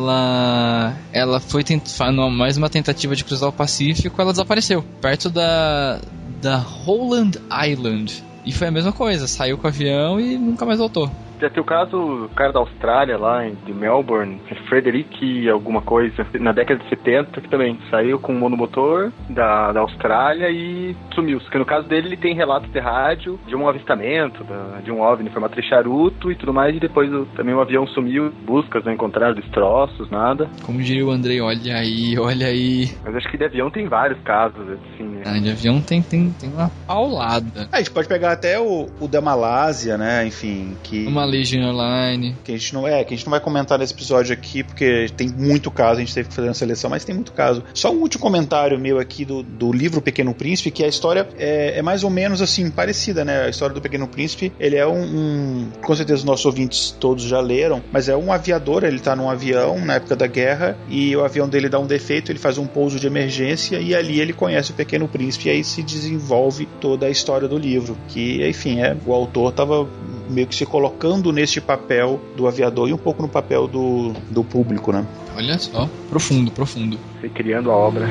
ela, ela foi tentar mais uma tentativa de cruzar o Pacífico, ela desapareceu, perto da, da Holland Island. E foi a mesma coisa, saiu com o avião e nunca mais voltou. Já tem o caso, o cara da Austrália lá, de Melbourne, Frederick alguma coisa, na década de setenta, que também saiu com um monomotor da, da Austrália e sumiu. Porque no caso dele, ele tem relatos de rádio de um avistamento, da, de um OVNI em formato de charuto e tudo mais, e depois o, também o avião sumiu, buscas não encontraram destroços, nada. Como diria o Andrei, olha aí, olha aí. Mas acho que de avião tem vários casos, assim, né? Ah, de avião tem, tem, tem uma paulada. Ah, a gente pode pegar até o, o da Malásia, né, enfim, que... Uma Malaysian Airlines. Que a gente não é, que a gente não vai comentar nesse episódio aqui, porque tem muito caso, a gente teve que fazer uma seleção, mas tem muito caso. Só um último comentário meu aqui do, do livro Pequeno Príncipe, que a história é, é mais ou menos assim, parecida, né? A história do Pequeno Príncipe, ele é um, um com certeza os nossos ouvintes todos já leram, mas é um aviador, ele tá num avião na época da guerra, e o avião dele dá um defeito, ele faz um pouso de emergência, e ali ele conhece o Pequeno Príncipe, e aí se desenvolve toda a história do livro, que, enfim, é, o autor tava meio que se colocando neste papel do aviador e um pouco no papel do, do público, né? Olha só, profundo, profundo. Foi criando a obra.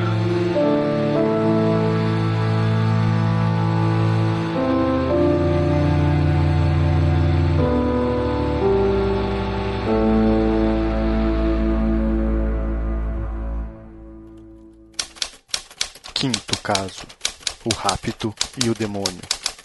Quinto caso: o rapto e o demônio.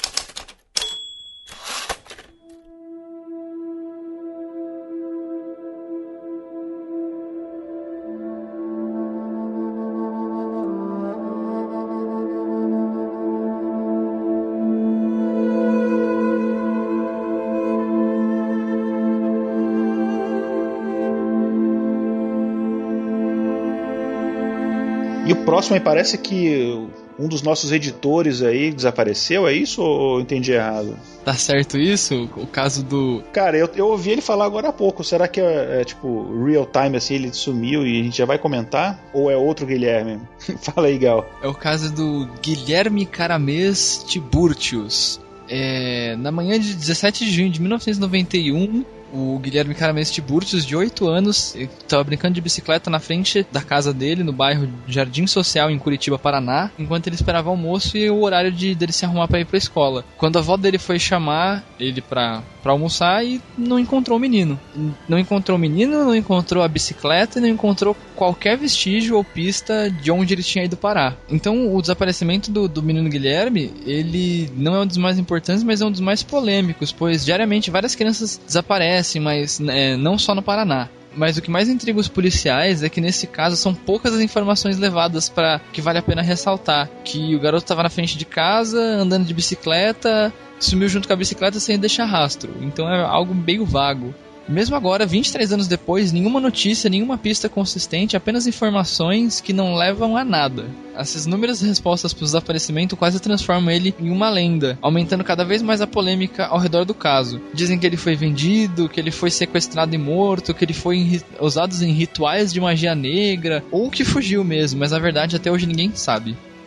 E o próximo aí parece que um dos nossos editores aí desapareceu, é isso ou eu entendi errado? Tá certo isso? O caso do... Cara, eu, eu ouvi ele falar agora há pouco. Será que é, é tipo real time, assim, ele sumiu e a gente já vai comentar? Ou é outro Guilherme? Fala aí, Gal. É o caso do Guilherme Caramês Tiburtius. É, na manhã de dezessete de junho de mil novecentos e noventa e um... o Guilherme Caramês Tiburtius, de oito anos, estava brincando de bicicleta na frente da casa dele, no bairro Jardim Social, em Curitiba, Paraná, enquanto ele esperava o almoço e o horário de, dele se arrumar para ir para a escola. Quando a avó dele foi chamar ele para para almoçar, e não encontrou o menino. Não encontrou o menino, não encontrou a bicicleta e não encontrou qualquer vestígio ou pista de onde ele tinha ido parar. Então, o desaparecimento do, do menino Guilherme, ele não é um dos mais importantes, mas é um dos mais polêmicos, pois diariamente várias crianças desaparecem, mas é, não só no Paraná. Mas o que mais intriga os policiais é que nesse caso são poucas as informações levadas para que vale a pena ressaltar. Que o garoto estava na frente de casa, andando de bicicleta, sumiu junto com a bicicleta sem deixar rastro. Então é algo meio vago. Mesmo agora, vinte e três anos depois, nenhuma notícia, nenhuma pista consistente, apenas informações que não levam a nada. Essas inúmeras respostas para o desaparecimento quase transformam ele em uma lenda, aumentando cada vez mais a polêmica ao redor do caso. Dizem que ele foi vendido, que ele foi sequestrado e morto, que ele foi em, usado em rituais de magia negra, ou que fugiu mesmo, mas na verdade até hoje ninguém sabe.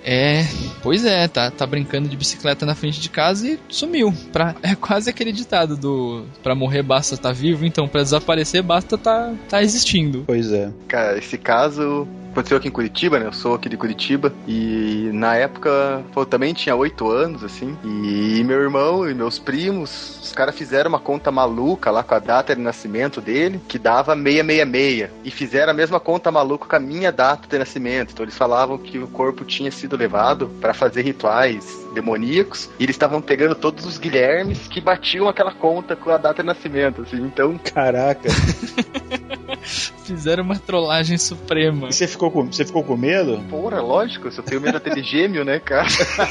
É, pois é, tá, tá brincando de bicicleta na frente de casa e sumiu. Pra, é quase aquele ditado do pra morrer basta estar vivo, então pra desaparecer basta tá, tá existindo. Pois é. Cara, esse caso aconteceu aqui em Curitiba, né? Eu sou aqui de Curitiba. E na época, eu também tinha oito anos, assim. E meu irmão e meus primos, os caras fizeram uma conta maluca lá com a data de nascimento dele, que dava seiscentos e sessenta e seis. E fizeram a mesma conta maluca com a minha data de nascimento. Então eles falavam que o corpo tinha sido levado para fazer rituais demoníacos. E eles estavam pegando todos os Guilhermes que batiam aquela conta com a data de nascimento, assim. Então... Caraca. Fizeram uma trollagem suprema. E você ficou com, você ficou com medo? Porra, lógico, se eu tenho medo até de gêmeo, né, cara?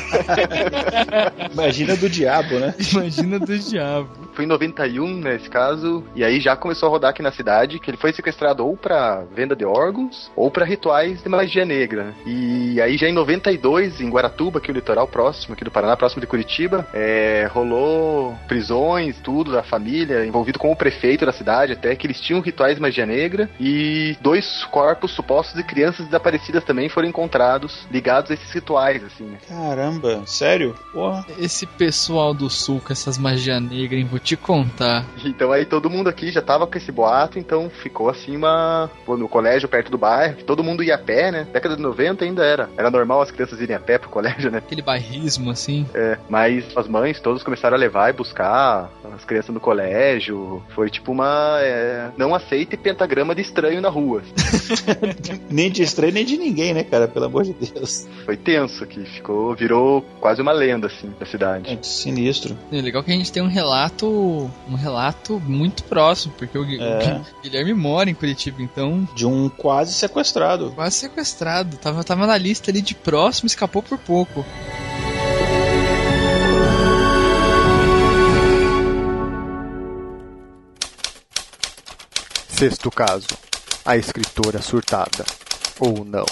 Imagina do diabo, né? Imagina do diabo. Foi em noventa e um, nesse caso, e aí já começou a rodar aqui na cidade, que ele foi sequestrado ou pra venda de órgãos, ou pra rituais de magia negra. E aí já em noventa e dois, em Guaratuba, aqui o litoral próximo, aqui do Paraná, próximo de Curitiba, é, rolou prisões, tudo, da família, envolvido com o prefeito da cidade, até que eles tinham rituais de magia negra, e dois corpos supostos de crianças desaparecidas também foram encontrados, ligados a esses rituais, assim, né? Caramba, sério? Porra. Esse pessoal do sul com essas magia negra, hein, vou te contar. Então aí todo mundo aqui já tava com esse boato, então ficou assim uma... no colégio perto do bairro, que todo mundo ia a pé, né? Década de noventa ainda era. Era normal as crianças irem a pé pro colégio, né? Aquele bairrismo, assim. É, mas as mães todos começaram a levar e buscar as crianças no colégio. Foi tipo uma... É, não aceite pentagrama de estranho na rua. Nem de estranho, nem de ninguém, né, cara? Pelo amor de Deus. Foi tenso aqui, ficou, virou quase uma lenda, assim, da cidade. É sinistro. É legal que a gente tem um relato, um relato muito próximo, porque o, é. o Guilherme mora em Curitiba, então... De um quase sequestrado. Quase sequestrado, tava, tava na lista ali de próximo, escapou por pouco. Sexto caso. A escritora surtada. Ou não.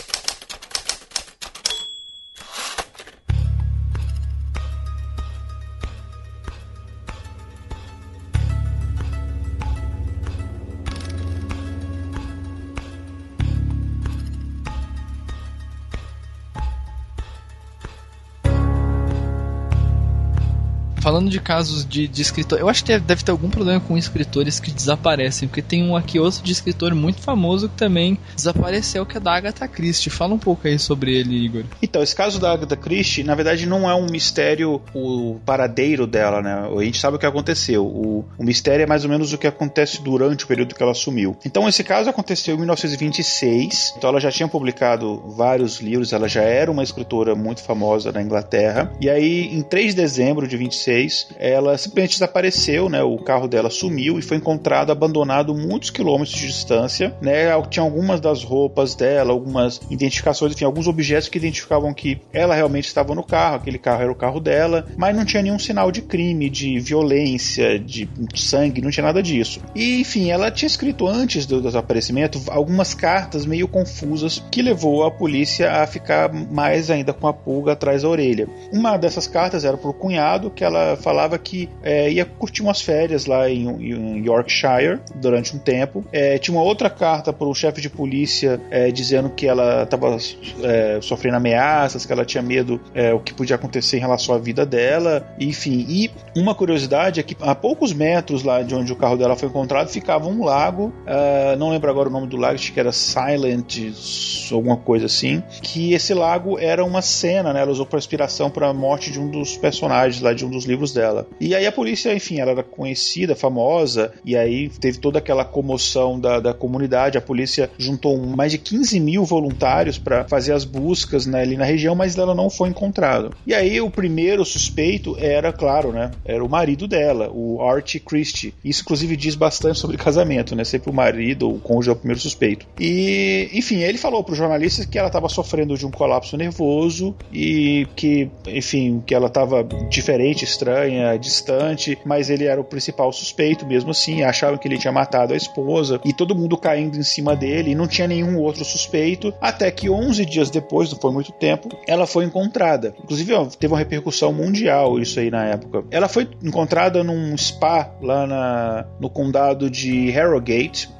Falando de casos de, de escritor, eu acho que deve ter algum problema com escritores que desaparecem, porque tem um aqui outro de escritor muito famoso que também desapareceu, que é da Agatha Christie. Fala um pouco aí sobre ele, Igor. Então, esse caso da Agatha Christie, na verdade, não é um mistério o paradeiro dela, né? A gente sabe o que aconteceu. O, o mistério é mais ou menos o que acontece durante o período que ela sumiu. Então, esse caso aconteceu em mil novecentos e vinte e seis, então ela já tinha publicado vários livros, ela já era uma escritora muito famosa na Inglaterra, e aí, em três de dezembro de vinte e seis, ela simplesmente desapareceu, né? O carro dela sumiu e foi encontrado abandonado muitos quilômetros de distância, né? Tinha algumas das roupas dela, algumas identificações, enfim, alguns objetos que identificavam que ela realmente estava no carro, aquele carro era o carro dela, mas não tinha nenhum sinal de crime, de violência, de sangue, não tinha nada disso. E, enfim, ela tinha escrito antes do desaparecimento algumas cartas meio confusas que levou a polícia a ficar mais ainda com a pulga atrás da orelha. Uma dessas cartas era pro cunhado, que ela falava que é, ia curtir umas férias lá em, em Yorkshire durante um tempo. É, tinha uma outra carta para o chefe de polícia é, dizendo que ela estava é, sofrendo ameaças, que ela tinha medo é, o que podia acontecer em relação à vida dela, enfim. E uma curiosidade é que a poucos metros lá de onde o carro dela foi encontrado ficava um lago, uh, não lembro agora o nome do lago, acho que era Silent, alguma coisa assim, que esse lago era uma cena, né? Ela usou para inspiração para a morte de um dos personagens lá de um dos livros dela. E aí a polícia, enfim, ela era conhecida, famosa, e aí teve toda aquela comoção da, da comunidade. A polícia juntou mais de quinze mil voluntários para fazer as buscas, né, ali na região, mas ela não foi encontrada. E aí o primeiro suspeito era, claro, né, era o marido dela, o Archie Christie. Isso inclusive diz bastante sobre casamento, né, sempre o marido, o cônjuge é o primeiro suspeito. E, enfim, ele falou para os jornalistas que ela estava sofrendo de um colapso nervoso e que, enfim, que ela estava diferente, estranha, distante, mas ele era o principal suspeito mesmo assim, achavam que ele tinha matado a esposa e todo mundo caindo em cima dele e não tinha nenhum outro suspeito, até que onze dias depois, não foi muito tempo, ela foi encontrada. Inclusive, ó, teve uma repercussão mundial isso aí na época. Ela foi encontrada num spa lá na, no condado de Harrogate.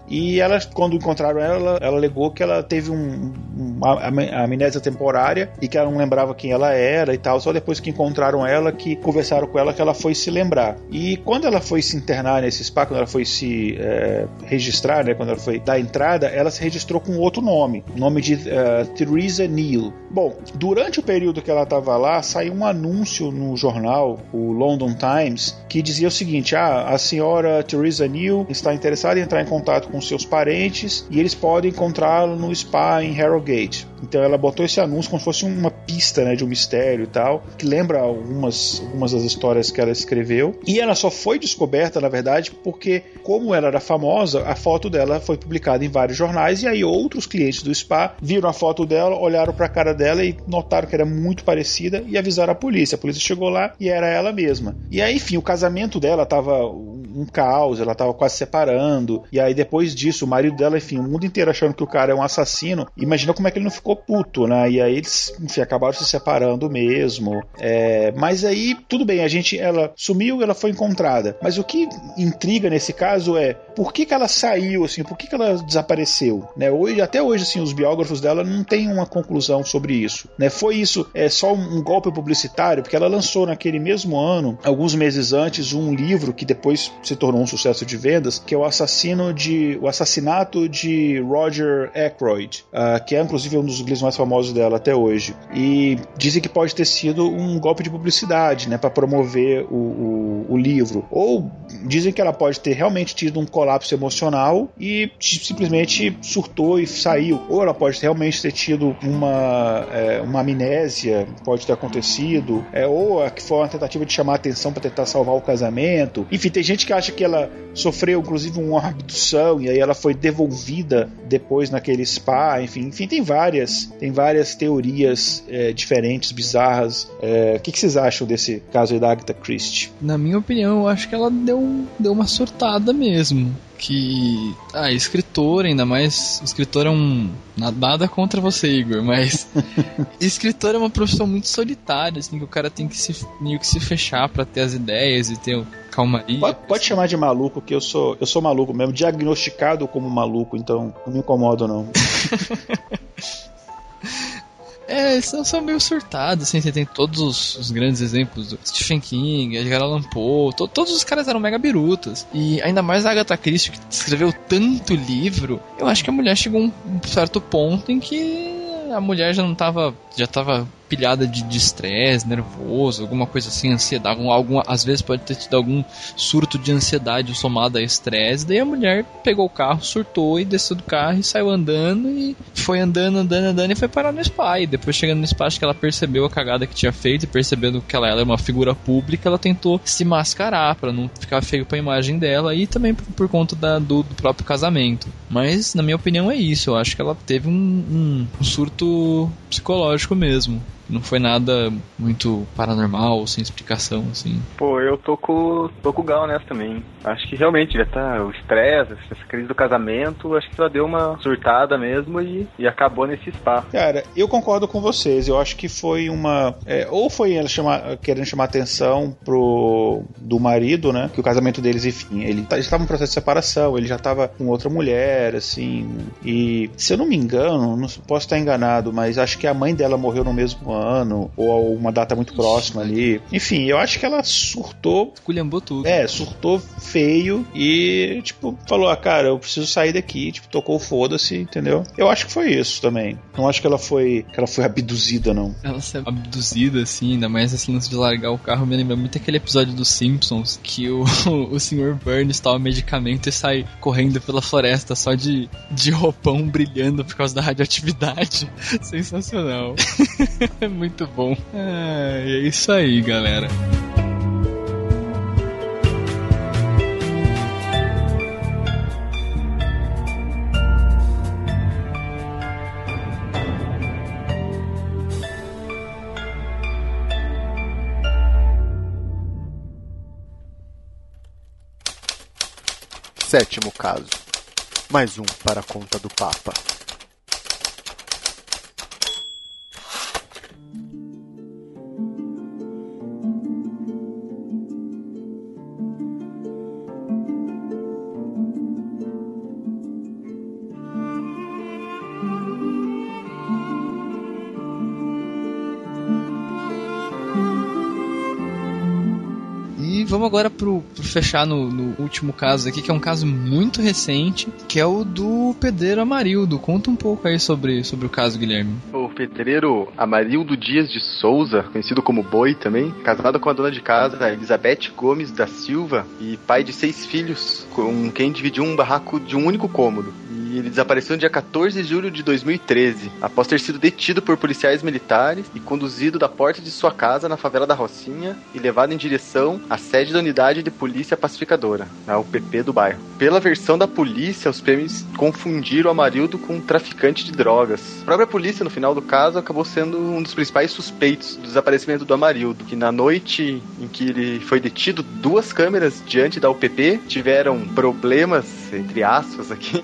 e ela, quando encontraram ela, ela alegou que ela teve um, uma amnésia temporária e que ela não lembrava quem ela era e tal, só depois que encontraram ela, que conversaram com ela, que ela foi se lembrar. E quando ela foi se internar nesse spa, quando ela foi se é, registrar, né, quando ela foi dar entrada, ela se registrou com outro nome, o nome de uh, Theresa Neal. Bom, durante o período que ela estava lá, saiu um anúncio no jornal, o London Times, que dizia o seguinte: ah, a senhora Theresa Neal está interessada em entrar em contato com seus parentes e eles podem encontrá-la no spa em Harrogate. Então ela botou esse anúncio como se fosse uma pista, né, de um mistério e tal, que lembra algumas, algumas das histórias que ela escreveu. E ela só foi descoberta, na verdade, porque, como ela era famosa, a foto dela foi publicada em vários jornais, e aí outros clientes do spa viram a foto dela, olharam para a cara dela e notaram que era muito parecida e avisaram a polícia. A polícia chegou lá e era ela mesma. E aí, enfim, o casamento dela estava um caos, ela estava quase separando, e aí depois disso, o marido dela, enfim, o mundo inteiro achando que o cara é um assassino. Imagina como é que ele não ficou puto, né? E aí eles, enfim, acabaram se separando mesmo. É, mas aí, tudo bem, a gente, ela sumiu, ela foi encontrada. Mas o que intriga nesse caso é por que que ela saiu, assim, por que que ela desapareceu, né? Hoje, até hoje, assim, os biógrafos dela não têm uma conclusão sobre isso, né? Foi isso, é só um golpe publicitário, porque ela lançou naquele mesmo ano, alguns meses antes, um livro que depois se tornou um sucesso de vendas, que é o assassino de, o assassinato de Roger Ackroyd, uh, que é inclusive um dos livros mais famosos dela até hoje. E dizem que pode ter sido um golpe de publicidade, né, para promover o, o, o livro. Ou dizem que ela pode ter realmente tido um colapso emocional e simplesmente surtou e saiu. Ou ela pode realmente ter tido uma, é, uma amnésia, pode ter acontecido. É, ou que foi uma tentativa de chamar a atenção para tentar salvar o casamento. Enfim, tem gente que acha que ela sofreu inclusive uma abdução e aí ela foi devolvida depois naquele spa. Enfim, enfim tem várias tem várias teorias é, diferentes, bizarras. É, o que, que vocês acham desse caso aí da Agatha Christie? Na minha opinião, eu acho que ela deu, deu uma surtada mesmo. Que a ah, escritora, ainda mais escritor é um... nada contra você, Igor, mas escritor é uma profissão muito solitária, assim, que o cara tem que se, meio que se fechar pra ter as ideias e ter calmaria. Pode, pode chamar de maluco, que eu sou, eu sou maluco mesmo, diagnosticado como maluco, então não me incomodo não. É, eles são, são meio surtados, assim, você tem todos os, os grandes exemplos do Stephen King, Edgar Allan Poe, to, todos os caras eram mega birutas. E ainda mais a Agatha Christie, que escreveu tanto livro, eu acho que a mulher chegou a um, um certo ponto em que a mulher já não tava, já tava pilhada de estresse, nervoso, alguma coisa assim, ansiedade, algum, algum, às vezes pode ter tido algum surto de ansiedade somado a estresse, daí a mulher pegou o carro, surtou e desceu do carro e saiu andando e foi andando, andando, andando e foi parar no spa. E depois chegando no spa, acho que ela percebeu a cagada que tinha feito e percebendo que ela, ela é uma figura pública, ela tentou se mascarar pra não ficar feio pra imagem dela e também por, por conta da, do, do próprio casamento. Mas, na minha opinião, é isso. Eu acho que ela teve um, um, um surto psicológico mesmo. Não foi nada muito paranormal, sem explicação, assim. Pô, eu tô com, tô com o Gal nessa também. Acho que realmente já tá o estresse, essa crise do casamento, acho que ela deu uma surtada mesmo e, e acabou nesse spa. Cara, eu concordo com vocês. Eu acho que foi uma... É, ou foi ela chamar, querendo chamar atenção pro do marido, né? Que o casamento deles, enfim, ele estava em processo de separação, ele já tava com outra mulher, assim. E, se eu não me engano, não posso estar enganado, mas acho que a mãe dela morreu no mesmo ano, ou uma data muito próxima ali. Enfim, eu acho que ela surtou. Esculhambou tudo. É, surtou feio e, tipo, falou: ah, cara, eu preciso sair daqui. Tipo, tocou foda-se, entendeu? Eu acho que foi isso também. Não acho que ela foi que ela foi abduzida, não. Ela ser abduzida, assim, ainda mais esse lance de largar o carro, me lembra muito aquele episódio dos Simpsons que o, o senhor Burns toma medicamento e sai correndo pela floresta só de, de roupão brilhando por causa da radioatividade. Sensacional. É muito bom. É, é isso aí, galera. Sétimo caso. Mais um para a conta do Papa. vamos agora pro, pro fechar no, no último caso aqui, que é um caso muito recente, que é o do pedreiro Amarildo. Conta um pouco aí sobre, sobre o caso, Guilherme. O pedreiro Amarildo Dias de Souza, conhecido como Boi também, casado com a dona de casa Elizabeth Gomes da Silva e pai de seis filhos, com quem dividiu um barraco de um único cômodo. E ele desapareceu no dia quatorze de julho de dois mil e treze, após ter sido detido por policiais militares e conduzido da porta de sua casa na favela da Rocinha e levado em direção à sede da Unidade de Polícia Pacificadora, a U P P do bairro. Pela versão da polícia, os P Ms confundiram o Amarildo com um traficante de drogas. A própria polícia, no final do caso, acabou sendo um dos principais suspeitos do desaparecimento do Amarildo, que na noite em que ele foi detido, duas câmeras diante da U P P tiveram problemas, entre aspas aqui,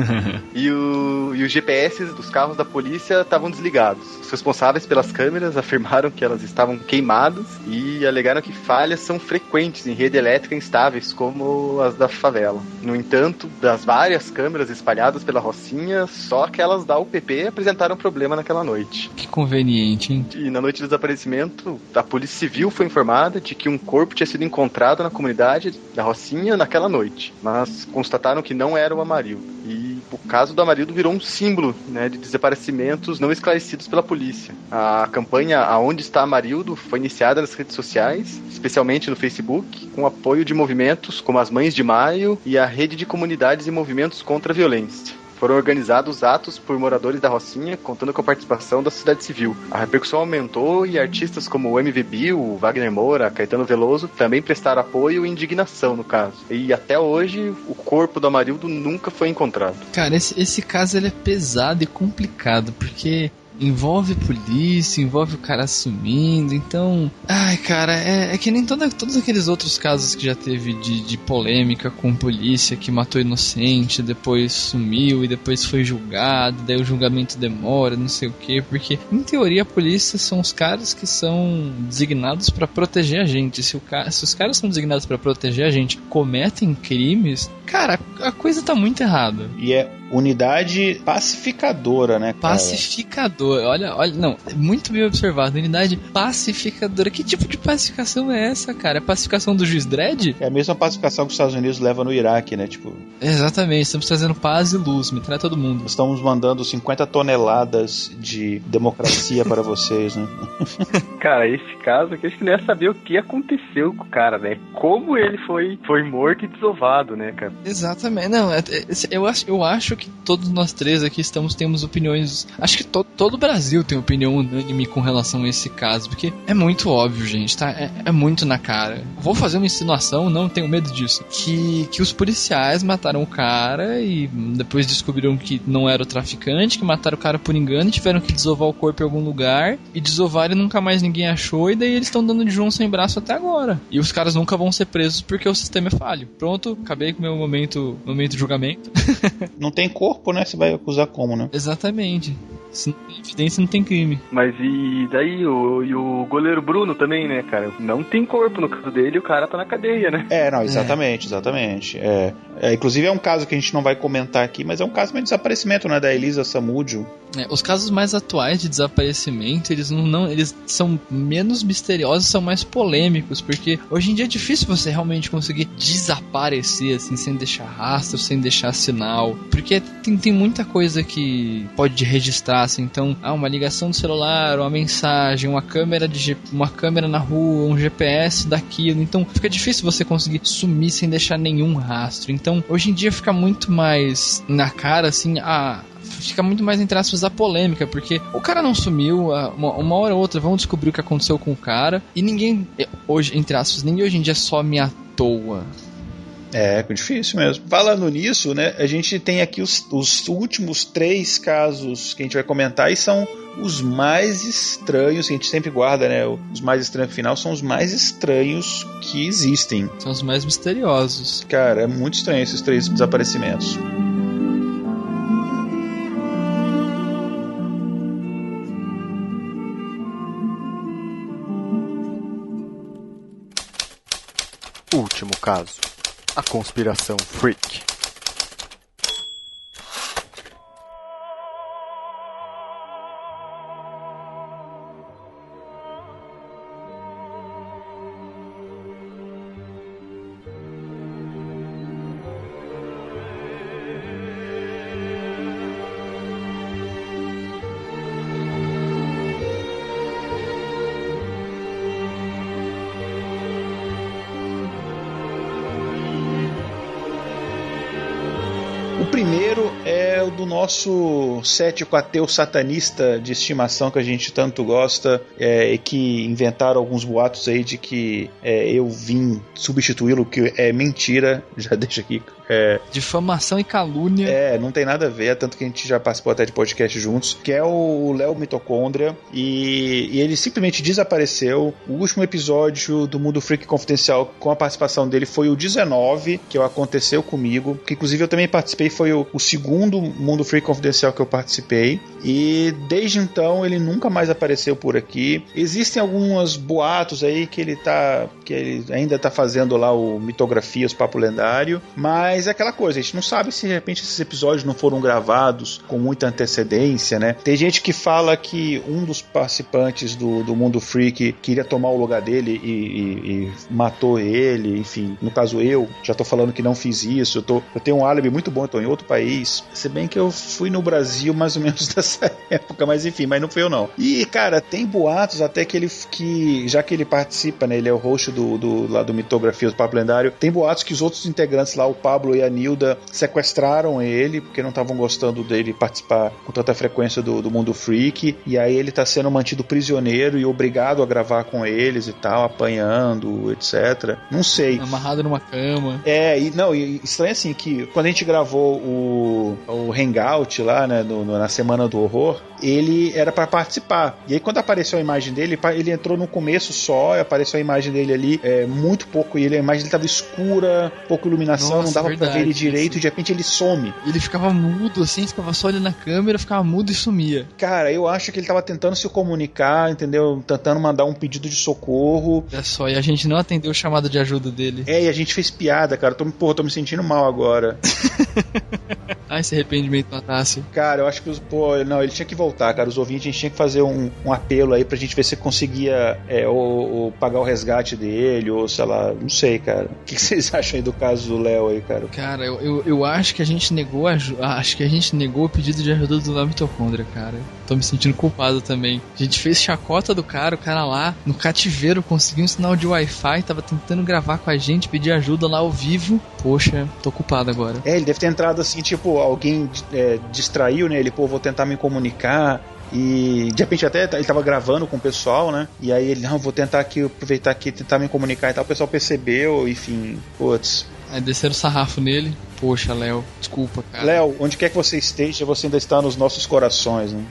e, o, e os G P S dos carros da polícia estavam desligados. Os responsáveis pelas câmeras afirmaram que elas estavam queimadas e alegaram que falhas são frequentes em rede elétrica instáveis, como as da favela. No entanto, das várias câmeras espalhadas pela Rocinha, só aquelas da U P P apresentaram problema naquela noite. Que conveniente, hein? E na noite do desaparecimento, a Polícia Civil foi informada de que um corpo tinha sido encontrado na comunidade da Rocinha naquela noite, mas constataram que não era o Amarildo. E o caso do Amarildo virou um símbolo, né, de desaparecimentos não esclarecidos pela polícia. A campanha Aonde Está Amarildo foi iniciada nas redes sociais, especialmente no Facebook, com apoio de movimentos como as Mães de Maio e a Rede de Comunidades e Movimentos contra a Violência. Foram organizados atos por moradores da Rocinha, contando com a participação da sociedade civil. A repercussão aumentou e artistas como o M V Bill, Wagner Moura, Caetano Veloso também prestaram apoio e indignação no caso. E até hoje, o corpo do Amarildo nunca foi encontrado. Cara, esse, esse caso ele é pesado e complicado, porque envolve polícia, envolve o cara sumindo, então... Ai, cara, é, é que nem toda, todos aqueles outros casos que já teve de, de polêmica com polícia que matou inocente, depois sumiu e depois foi julgado, daí o julgamento demora, não sei o quê, porque, em teoria, a polícia são os caras que são designados pra proteger a gente. Se, o ca... Se os caras são designados pra proteger a gente cometem crimes, cara, a coisa tá muito errada. E é unidade pacificadora, né, cara? Pacificadora. Olha, olha, não, muito bem observado. Unidade pacificadora. Que tipo de pacificação é essa, cara? É a pacificação do juiz Dredd? É a mesma pacificação que os Estados Unidos levam no Iraque, né? Tipo... Exatamente, estamos trazendo paz e luz, me traz todo mundo. Estamos mandando cinquenta toneladas de democracia para vocês, né? Cara, esse caso aqui, acho que não ia saber o que aconteceu com o cara, né? Como ele foi, foi morto e desovado, né, cara? Exatamente. Não, é, é, eu, acho, eu acho que todos nós três aqui estamos, temos opiniões... Acho que to, todo o Brasil tem opinião unânime com relação a esse caso, porque é muito óbvio, gente, tá? É, é muito na cara. Vou fazer uma insinuação, não tenho medo disso. Que, que os policiais mataram o cara e depois descobriram que não era o traficante, que mataram o cara por engano e tiveram que desovar o corpo em algum lugar, e desovar e nunca mais ninguém achou, e daí eles estão dando de João sem braço até agora. E os caras nunca vão ser presos porque o sistema é falho. Pronto, acabei com o meu momento, momento de julgamento. Não tem corpo, né? Você vai acusar como, né? Exatamente. Se não tem evidência, não tem crime. Mas e daí o, e o goleiro Bruno também, né, cara? Não tem corpo no caso dele e o cara tá na cadeia, né? É, não, exatamente, é. exatamente. É, é, inclusive é um caso que a gente não vai comentar aqui, mas é um caso de desaparecimento, né, da Elisa Samúdio. É, os casos mais atuais de desaparecimento, eles não, não, eles são menos misteriosos, são mais polêmicos, porque hoje em dia é difícil você realmente conseguir desaparecer, assim, sem deixar rastro, sem deixar sinal, porque tem, tem muita coisa que pode registrar, assim, então, ah, uma ligação do celular, uma mensagem, uma câmera de uma câmera na rua, um G P S daquilo, então fica difícil você conseguir sumir sem deixar nenhum rastro. Então, hoje em dia fica muito mais na cara, assim, a fica muito mais, entre aspas, a polêmica, porque o cara não sumiu, uma, uma hora ou outra vão descobrir o que aconteceu com o cara, e ninguém, hoje, entre aspas, ninguém hoje em dia some à toa. É, difícil mesmo. Falando nisso, né, a gente tem aqui os, os últimos três casos que a gente vai comentar e são os mais estranhos, que a gente sempre guarda, né, os mais estranhos no final, são os mais estranhos que existem. São os mais misteriosos. Cara, é muito estranho esses três desaparecimentos. Último caso. A conspiração Freak. do nosso cético ateu satanista de estimação que a gente tanto gosta, é, e que inventaram alguns boatos aí de que é, eu vim substituí-lo, que é mentira, já deixa aqui. É, difamação e calúnia. É, não tem nada a ver, tanto que a gente já participou até de podcast juntos, que é o Léo Mitocôndria, e, e ele simplesmente desapareceu. O último episódio do Mundo Freak Confidencial com a participação dele foi o dezenove, que aconteceu comigo, que inclusive eu também participei, foi o, o segundo Mundo Freak Confidencial que eu participei, e desde então ele nunca mais apareceu por aqui. Existem alguns boatos aí que ele tá, que ele ainda tá fazendo lá o Mitografias Papo Lendário, mas é aquela coisa, a gente não sabe se de repente esses episódios não foram gravados com muita antecedência, né? Tem gente que fala que um dos participantes do, do Mundo Freak queria tomar o lugar dele e, e, e matou ele, enfim, no caso eu, já tô falando que não fiz isso, eu, tô, eu tenho um álibi muito bom, eu tô em outro país, se bem que eu fui no Brasil mais ou menos dessa época, mas enfim, mas não fui eu não. E cara, tem boatos até que ele, que, já que ele participa, né, ele é o host do, do, lá do Mitografia do Papo Lendário, tem boatos que os outros integrantes lá, o Pablo e a Nilda, sequestraram ele porque não estavam gostando dele participar com tanta frequência do, do Mundo Freak, e aí ele tá sendo mantido prisioneiro e obrigado a gravar com eles e tal, apanhando, etcétera. Não sei. Amarrado numa cama. É, e não, e estranho assim que quando a gente gravou o, o Hangout lá, né, no, no, na Semana do Horror, ele era para participar. E aí quando apareceu a imagem dele, ele entrou no começo só, apareceu a imagem dele ali, é, muito pouco, e ele, a imagem dele tava escura, pouca iluminação, Nossa, não dava verdade, pra ver ele direito, isso. E de repente ele some. Ele ficava mudo assim, ficava só olhando na câmera, ficava mudo e sumia. Cara, eu acho que ele tava tentando se comunicar, entendeu? Tentando mandar um pedido de socorro. É só, e a gente não atendeu o chamado de ajuda dele. É, e a gente fez piada, cara. Tô, porra, tô me sentindo mal agora. Ai, esse arrependimento matasse. Cara, eu acho que os, pô, não, ele tinha que voltar, cara. Os ouvintes, a gente tinha que fazer um, um apelo aí pra gente ver se conseguia é, ou, ou pagar o resgate dele, ou sei lá, não sei, cara. O que, que vocês acham aí do caso do Léo aí, cara? Cara, eu, eu, eu acho que a gente negou a, acho que a gente negou o pedido de ajuda do Léo Mitocôndria, cara. Tô me sentindo culpado também. A gente fez chacota do cara, o cara lá no cativeiro conseguiu um sinal de Wi-Fi, tava tentando gravar com a gente, pedir ajuda lá ao vivo. Poxa, tô culpado agora. É, ele deve ter entrado assim, tipo, alguém é, distraiu, né? Ele, pô, vou tentar me comunicar. E de repente até ele tava gravando com o pessoal, né? E aí ele, não, vou tentar aqui, aproveitar aqui, tentar me comunicar e tal. O pessoal percebeu, enfim, putz. Aí desceram o sarrafo nele. Poxa, Léo, desculpa, cara. Léo, onde quer que você esteja, você ainda está nos nossos corações, né?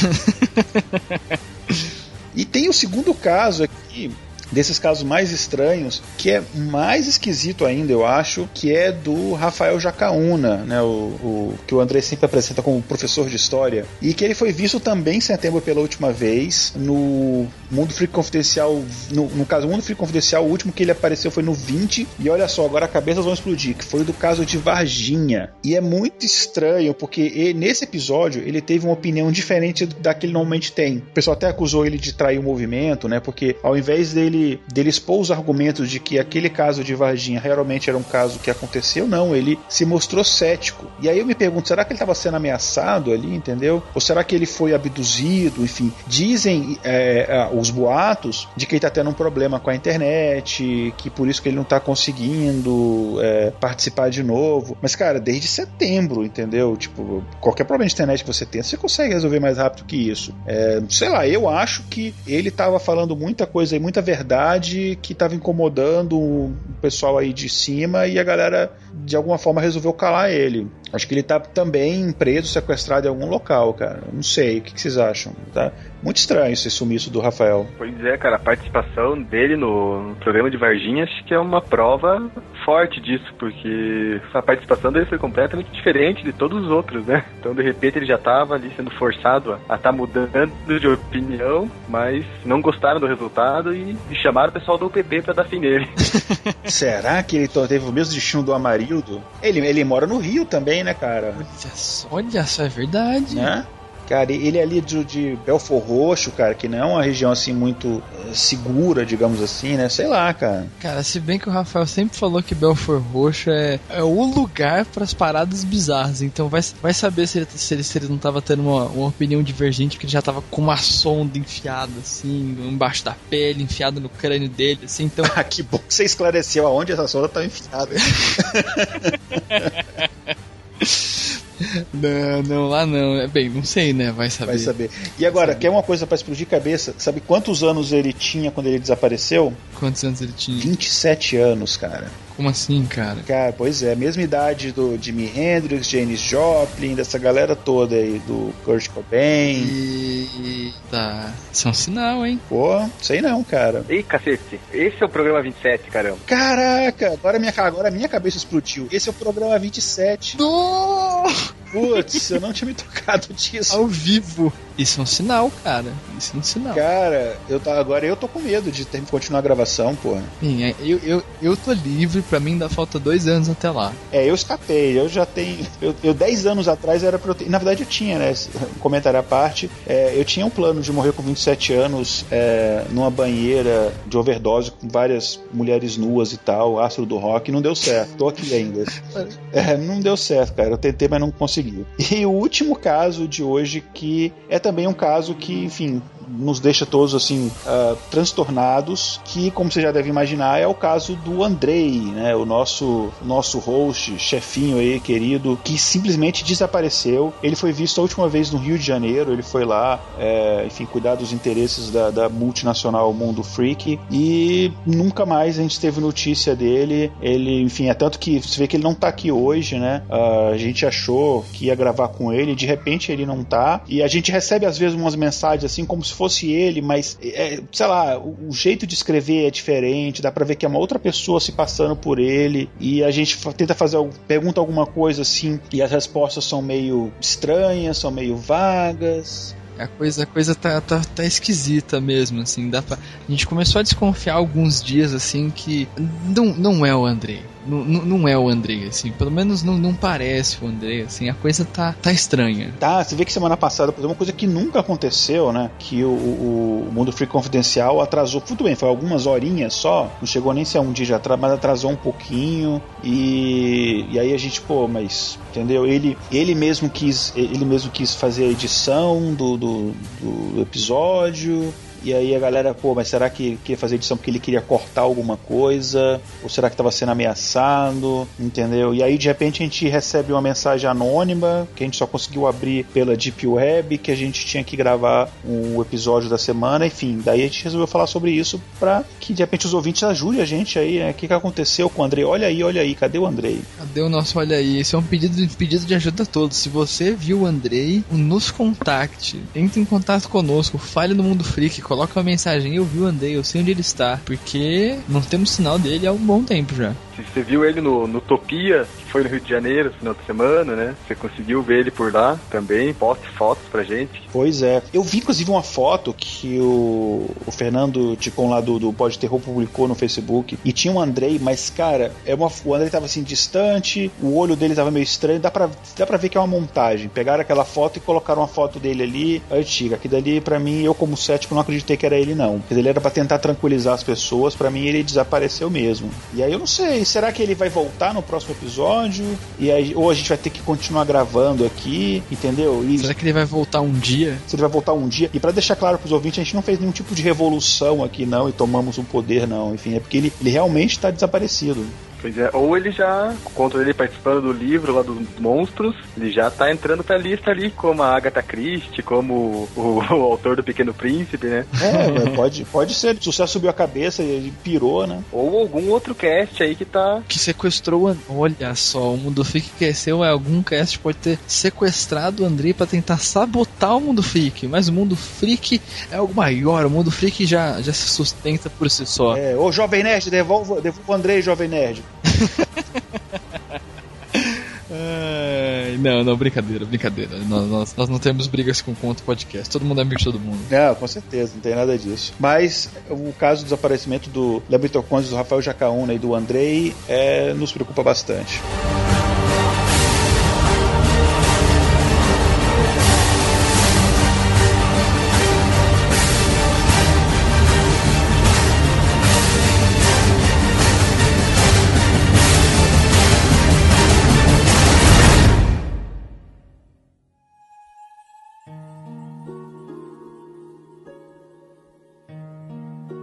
E tem o segundo caso aqui, desses casos mais estranhos, que é mais esquisito ainda, eu acho, que é do Rafael Jacaúna, né, o, o, que o André sempre apresenta como professor de história, e que ele foi visto também em setembro pela última vez, no Mundo Freak Confidencial, no, no caso, o Mundo Freak Confidencial, o último que ele apareceu foi no vinte, e olha só, agora as cabeças vão explodir, que foi do caso de Varginha, e é muito estranho, porque ele, nesse episódio, ele teve uma opinião diferente da que ele normalmente tem. O pessoal até acusou ele de trair o movimento, né, porque ao invés dele dele expor os argumentos de que aquele caso de Varginha realmente era um caso que aconteceu, não, ele se mostrou cético. E aí eu me pergunto, será que ele estava sendo ameaçado ali, entendeu? Ou será que ele foi abduzido? Enfim, dizem é, os boatos de que ele está tendo um problema com a internet, que por isso que ele não está conseguindo é, participar de novo. Mas, cara, desde setembro, entendeu? Tipo, qualquer problema de internet que você tenha, você consegue resolver mais rápido que isso. É, sei lá, eu acho que ele estava falando muita coisa e muita verdade que estava incomodando o pessoal aí de cima, e a galera de alguma forma resolveu calar ele. Acho que ele tá também preso, sequestrado em algum local, cara. Não sei, o que, que vocês acham? Tá muito estranho esse sumiço do Rafael. Pois é, cara, a participação dele no programa de Varginha acho que é uma prova forte disso, porque a participação dele foi completamente diferente de todos os outros, né? Então, de repente, ele já tava ali sendo forçado a estar tá mudando de opinião, mas não gostaram do resultado e, e chamaram o pessoal do U P B pra dar fim nele. Será que ele teve o mesmo destino do Amarildo? Ele, ele mora no Rio também, né, cara? Olha só, olha só, é verdade. Né? Cara, ele é ali de, de Belfor Roxo, cara, que não é uma região assim muito uh, segura, digamos assim, né? Sei lá, cara. Cara, se bem que o Rafael sempre falou que Belfor Roxo é, é o lugar para as paradas bizarras, então vai, vai saber se ele, se, ele, se ele não tava tendo uma, uma opinião divergente, porque ele já tava com uma sonda enfiada, assim, embaixo da pele, enfiada no crânio dele, assim, então... Ah, que bom que você esclareceu aonde essa sonda tá enfiada. Não, não, lá não. É bem, não sei, né? Vai saber. Vai saber. E agora, quer uma coisa pra explodir cabeça? Sabe quantos anos ele tinha quando ele desapareceu? Quantos anos ele tinha? vinte e sete anos, cara. Como assim, cara? Cara, pois é, mesma idade do Jimi Hendrix, Janis Joplin, dessa galera toda aí, do Kurt Cobain. Eita, isso é um sinal, hein? Pô, sei não, cara. Ei, cacete, esse é o programa vinte e sete, caramba. Caraca, agora minha, agora a minha cabeça explodiu. Esse é o programa vinte e sete. No! Putz, eu não tinha me tocado disso. Ao vivo. Isso é um sinal, cara. Isso é um sinal. Cara, eu tá, agora eu tô com medo de ter que continuar a gravação, porra. Sim, é, eu, eu, eu tô livre, pra mim ainda falta dois anos até lá. É, eu escapei, eu já tenho. Eu, eu dez anos atrás era pra eu ter. Na verdade eu tinha, né? Um comentário à parte. É, eu tinha um plano de morrer com vinte e sete anos é, numa banheira de overdose com várias mulheres nuas e tal, astro do rock, não deu certo. Tô aqui ainda. É, não deu certo, cara. Eu tentei, mas não consegui. E o último caso de hoje, que é também um caso que, enfim, nos deixa todos assim uh, transtornados, que, como você já deve imaginar, é o caso do Andrei, né, o nosso nosso host, chefinho aí, querido, que simplesmente desapareceu. Ele foi visto a última vez no Rio de Janeiro, ele foi lá, é, enfim, cuidar dos interesses da, da multinacional Mundo Freak, e nunca mais a gente teve notícia dele. Ele, enfim, é tanto que você vê que ele não tá aqui hoje, né, uh, a gente achou que ia gravar com ele, de repente ele não tá, e a gente recebe às vezes umas mensagens assim, como se fosse ele, mas, é, sei lá, o, o jeito de escrever é diferente, dá pra ver que é uma outra pessoa se passando por ele, e a gente tenta fazer, pergunta alguma coisa assim, e as respostas são meio estranhas, são meio vagas. A coisa, a coisa tá, tá, tá esquisita mesmo, assim, dá pra... A gente começou a desconfiar alguns dias, assim, que não, não é o Andrei. Não, não é o Andrei, assim, pelo menos não, não parece o Andrei, assim, a coisa tá, tá estranha. Tá, você vê que semana passada, por exemplo, uma coisa que nunca aconteceu, né, que o, o, o Mundo Freak Confidencial atrasou, tudo bem, foi algumas horinhas só, não chegou nem a ser um dia já, mas atrasou um pouquinho, e, e aí a gente, pô, mas, entendeu, ele, ele mesmo quis, ele mesmo quis fazer a edição do, do, do episódio. E aí a galera, pô, mas será que queria fazer edição porque ele queria cortar alguma coisa? Ou será que estava sendo ameaçado? Entendeu? E aí de repente a gente recebe uma mensagem anônima que a gente só conseguiu abrir pela Deep Web, que a gente tinha que gravar um episódio da semana, enfim. Daí a gente resolveu falar sobre isso pra que de repente os ouvintes ajudem a gente aí, né? O que, que aconteceu com o Andrei? Olha aí, olha aí, cadê o Andrei? Cadê o nosso olha aí? Esse é um pedido, pedido de ajuda a todos. Se você viu o Andrei, nos contacte. Entre em contato conosco, fale no Mundo Freak, coloca uma mensagem, eu vi o Andrei, eu sei onde ele está, porque não temos sinal dele há um bom tempo já. Se você viu ele no, no Utopia, que foi no Rio de Janeiro, no final de semana, né? Você conseguiu ver ele por lá também, poste fotos pra gente. Pois é. Eu vi, inclusive, uma foto que o, o Fernando Ticon lá do, do Pode Terror publicou no Facebook, e tinha um Andrei, mas, cara, é uma, o Andrei tava assim, distante, o olho dele tava meio estranho, dá pra, dá pra ver que é uma montagem. Pegaram aquela foto e colocaram uma foto dele ali, antiga, que dali, pra mim, eu como cético, não acreditei que era ele, não. Ele era pra tentar tranquilizar as pessoas, pra mim ele desapareceu mesmo. E aí eu não sei, será que ele vai voltar no próximo episódio? E aí, ou a gente vai ter que continuar gravando aqui, entendeu? E será que ele vai voltar um dia? Se ele vai voltar um dia. E pra deixar claro pros ouvintes, a gente não fez nenhum tipo de revolução aqui, não, e tomamos o poder, não. Enfim, é porque ele, ele realmente tá desaparecido. Pois é, ou ele já, contra ele participando do livro lá dos monstros, ele já tá entrando pra lista ali, como a Agatha Christie, como o, o autor do Pequeno Príncipe, né? É, pode, pode ser. O sucesso subiu a cabeça e ele pirou, né? Ou algum outro cast aí que tá... Que sequestrou... Olha só, o Mundo Freak cresceu, é algum cast pode ter sequestrado o Andrei pra tentar sabotar o Mundo Freak, mas o Mundo Freak é algo maior, o Mundo Freak já, já se sustenta por si só. É, ô Jovem Nerd, devolva, devolva o Andrei, Jovem Nerd. Ai, não, não, brincadeira, brincadeira. Nós, nós, nós não temos brigas com contra o podcast. Todo mundo é amigo de todo mundo. Não, com certeza, não tem nada disso. Mas o caso do desaparecimento do Léo Mitocôndrios, do Rafael Jacaúna e do Andrei é, nos preocupa bastante.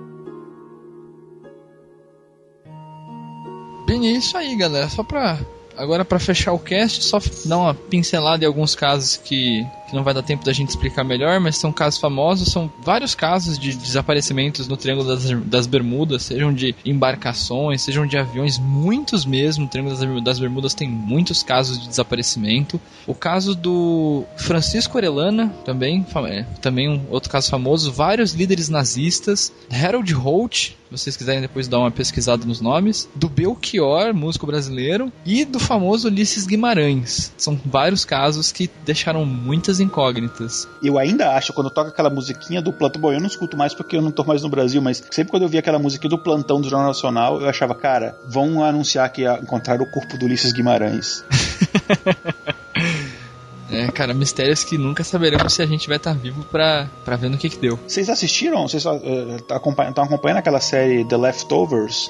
Bem, é isso aí, galera. Só pra Agora, pra fechar o cast, só dar uma pincelada em alguns casos que, que não vai dar tempo da gente explicar melhor, mas são casos famosos, são vários casos de desaparecimentos no Triângulo das, das Bermudas, sejam de embarcações, sejam de aviões, muitos mesmo. No Triângulo das, das Bermudas tem muitos casos de desaparecimento. O caso do Francisco Orellana, também, é, também um outro caso famoso, vários líderes nazistas, Harold Holt, se vocês quiserem depois dar uma pesquisada nos nomes, do Belchior, músico brasileiro, e do famoso Ulisses Guimarães. São vários casos que deixaram muitas incógnitas. Eu ainda acho, quando toca aquela musiquinha do plantão, bom, eu não escuto mais porque eu não tô mais no Brasil, mas sempre quando eu via aquela musiquinha do plantão do Jornal Nacional, eu achava, cara, vão anunciar que encontraram o corpo do Ulisses Guimarães. É, cara, mistérios que nunca saberemos se a gente vai estar vivo pra, pra ver no que que deu. Vocês assistiram? Vocês uh, estão acompanhando aquela série The Leftovers?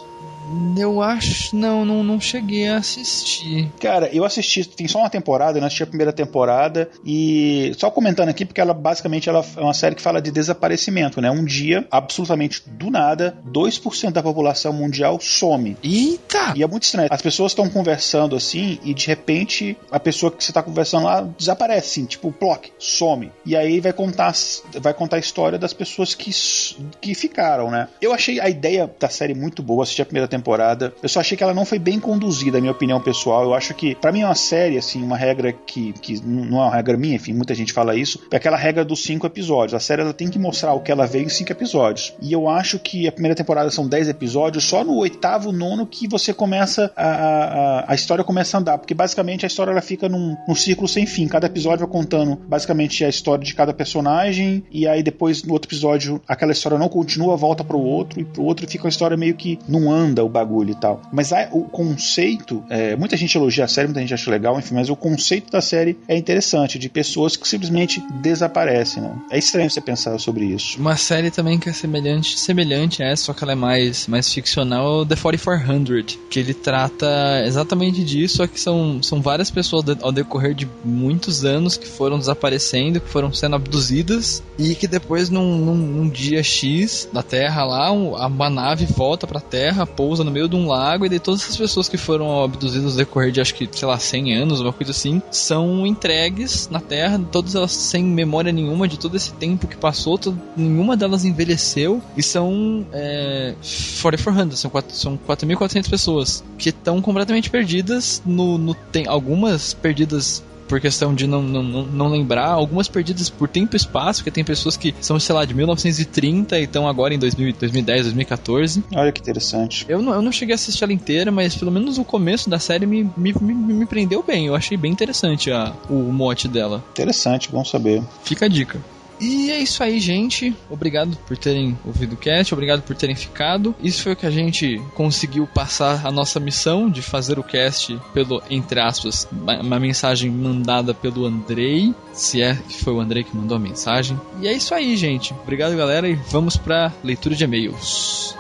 Eu acho... Não, não, não cheguei a assistir. Cara, eu assisti... Tem só uma temporada, eu não assisti a primeira temporada. E só comentando aqui, porque ela basicamente ela é uma série que fala de desaparecimento, né? Um dia, absolutamente do nada, dois por cento da população mundial some. Eita! E é muito estranho. As pessoas estão conversando assim e de repente a pessoa que você está conversando lá desaparece, assim, tipo, ploc, some. E aí vai contar, vai contar a história das pessoas que, que ficaram, né? Eu achei a ideia da série muito boa, assisti a primeira temporada. temporada. Eu só achei que ela não foi bem conduzida, na minha opinião pessoal. Eu acho que, pra mim, é uma série, assim, uma regra que, que não é uma regra minha, enfim, muita gente fala isso, é aquela regra dos cinco episódios. A série, ela tem que mostrar o que ela veio em cinco episódios. E eu acho que a primeira temporada são dez episódios, só no oitavo, nono que você começa a, a, a história começa a andar, porque basicamente a história ela fica num, num círculo sem fim. Cada episódio vai contando basicamente a história de cada personagem, e aí depois no outro episódio aquela história não continua, volta pro outro, e pro outro e fica uma história meio que não anda o bagulho e tal. Mas a, o conceito, é, muita gente elogia a série, muita gente acha legal, enfim, mas o conceito da série é interessante, de pessoas que simplesmente desaparecem, né? É estranho você pensar sobre isso. Uma série também que é semelhante, semelhante a essa, só que ela é mais, mais ficcional, The forty four hundred, que ele trata exatamente disso, só que são, são várias pessoas ao decorrer de muitos anos que foram desaparecendo, que foram sendo abduzidas, e que depois num, num, num dia X da Terra lá, uma nave volta pra Terra, pousa no meio de um lago, e daí todas essas pessoas que foram abduzidas no decorrer de, acho que, sei lá, cem anos, uma coisa assim, são entregues na Terra, todas elas sem memória nenhuma de todo esse tempo que passou, todo, nenhuma delas envelheceu, e são é, forty four hundred, são, são quatro mil e quatrocentas pessoas que estão completamente perdidas, no, no, tem algumas perdidas por questão de não, não, não lembrar, algumas perdidas por tempo e espaço, porque tem pessoas que são, sei lá, de mil novecentos e trinta e estão agora em dois mil, dois mil e dez, dois mil e quatorze. Olha que interessante. Eu não, eu não cheguei a assistir ela inteira, mas pelo menos o começo da série me, me, me, me prendeu bem. Eu achei bem interessante a, o mote dela. Interessante, bom saber. Fica a dica. E é isso aí, gente. Obrigado por terem ouvido o cast, obrigado por terem ficado. Isso foi o que a gente conseguiu passar a nossa missão de fazer o cast pelo, entre aspas, uma mensagem mandada pelo Andrei, se é que foi o Andrei que mandou a mensagem. E é isso aí, gente. Obrigado, galera, e vamos pra leitura de e-mails.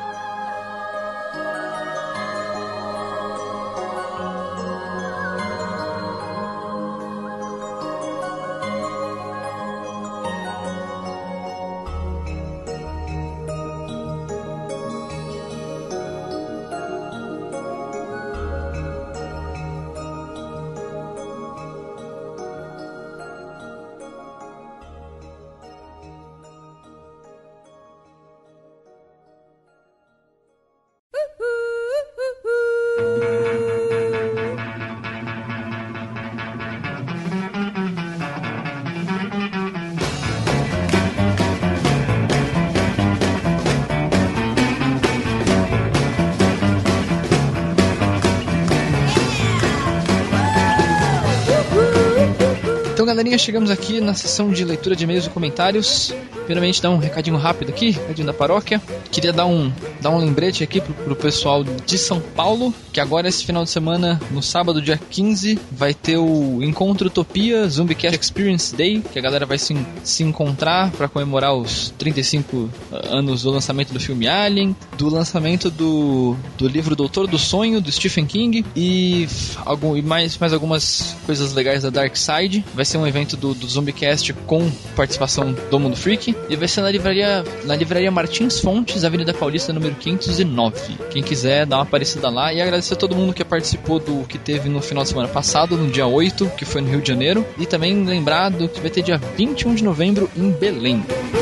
Então, galerinha, chegamos aqui na sessão de leitura de e-mails e comentários. Primeiramente, dar um recadinho rápido aqui, recadinho da paróquia. Queria dar um, dar um lembrete aqui pro, pro pessoal de São Paulo, que agora esse final de semana, no sábado, dia quinze, vai ter o Encontro Utopia Zumbicast Experience Day, que a galera vai se, se encontrar para comemorar os trinta e cinco anos do lançamento do filme Alien, do lançamento do, do livro Doutor do Sonho, do Stephen King, e, algum, e mais, mais algumas coisas legais da Dark Side. Vai ser um evento do, do Zumbicast com participação do Mundo Freak. Felipe, e vai ser na livraria, na livraria Martins Fontes, Avenida Paulista, número quinhentos e nove. Quem quiser, dá uma aparecida lá, e agradecer a todo mundo que participou do que teve no final de semana passado, no dia oito, que foi no Rio de Janeiro, e também lembrado que vai ter dia vinte e um de novembro em Belém.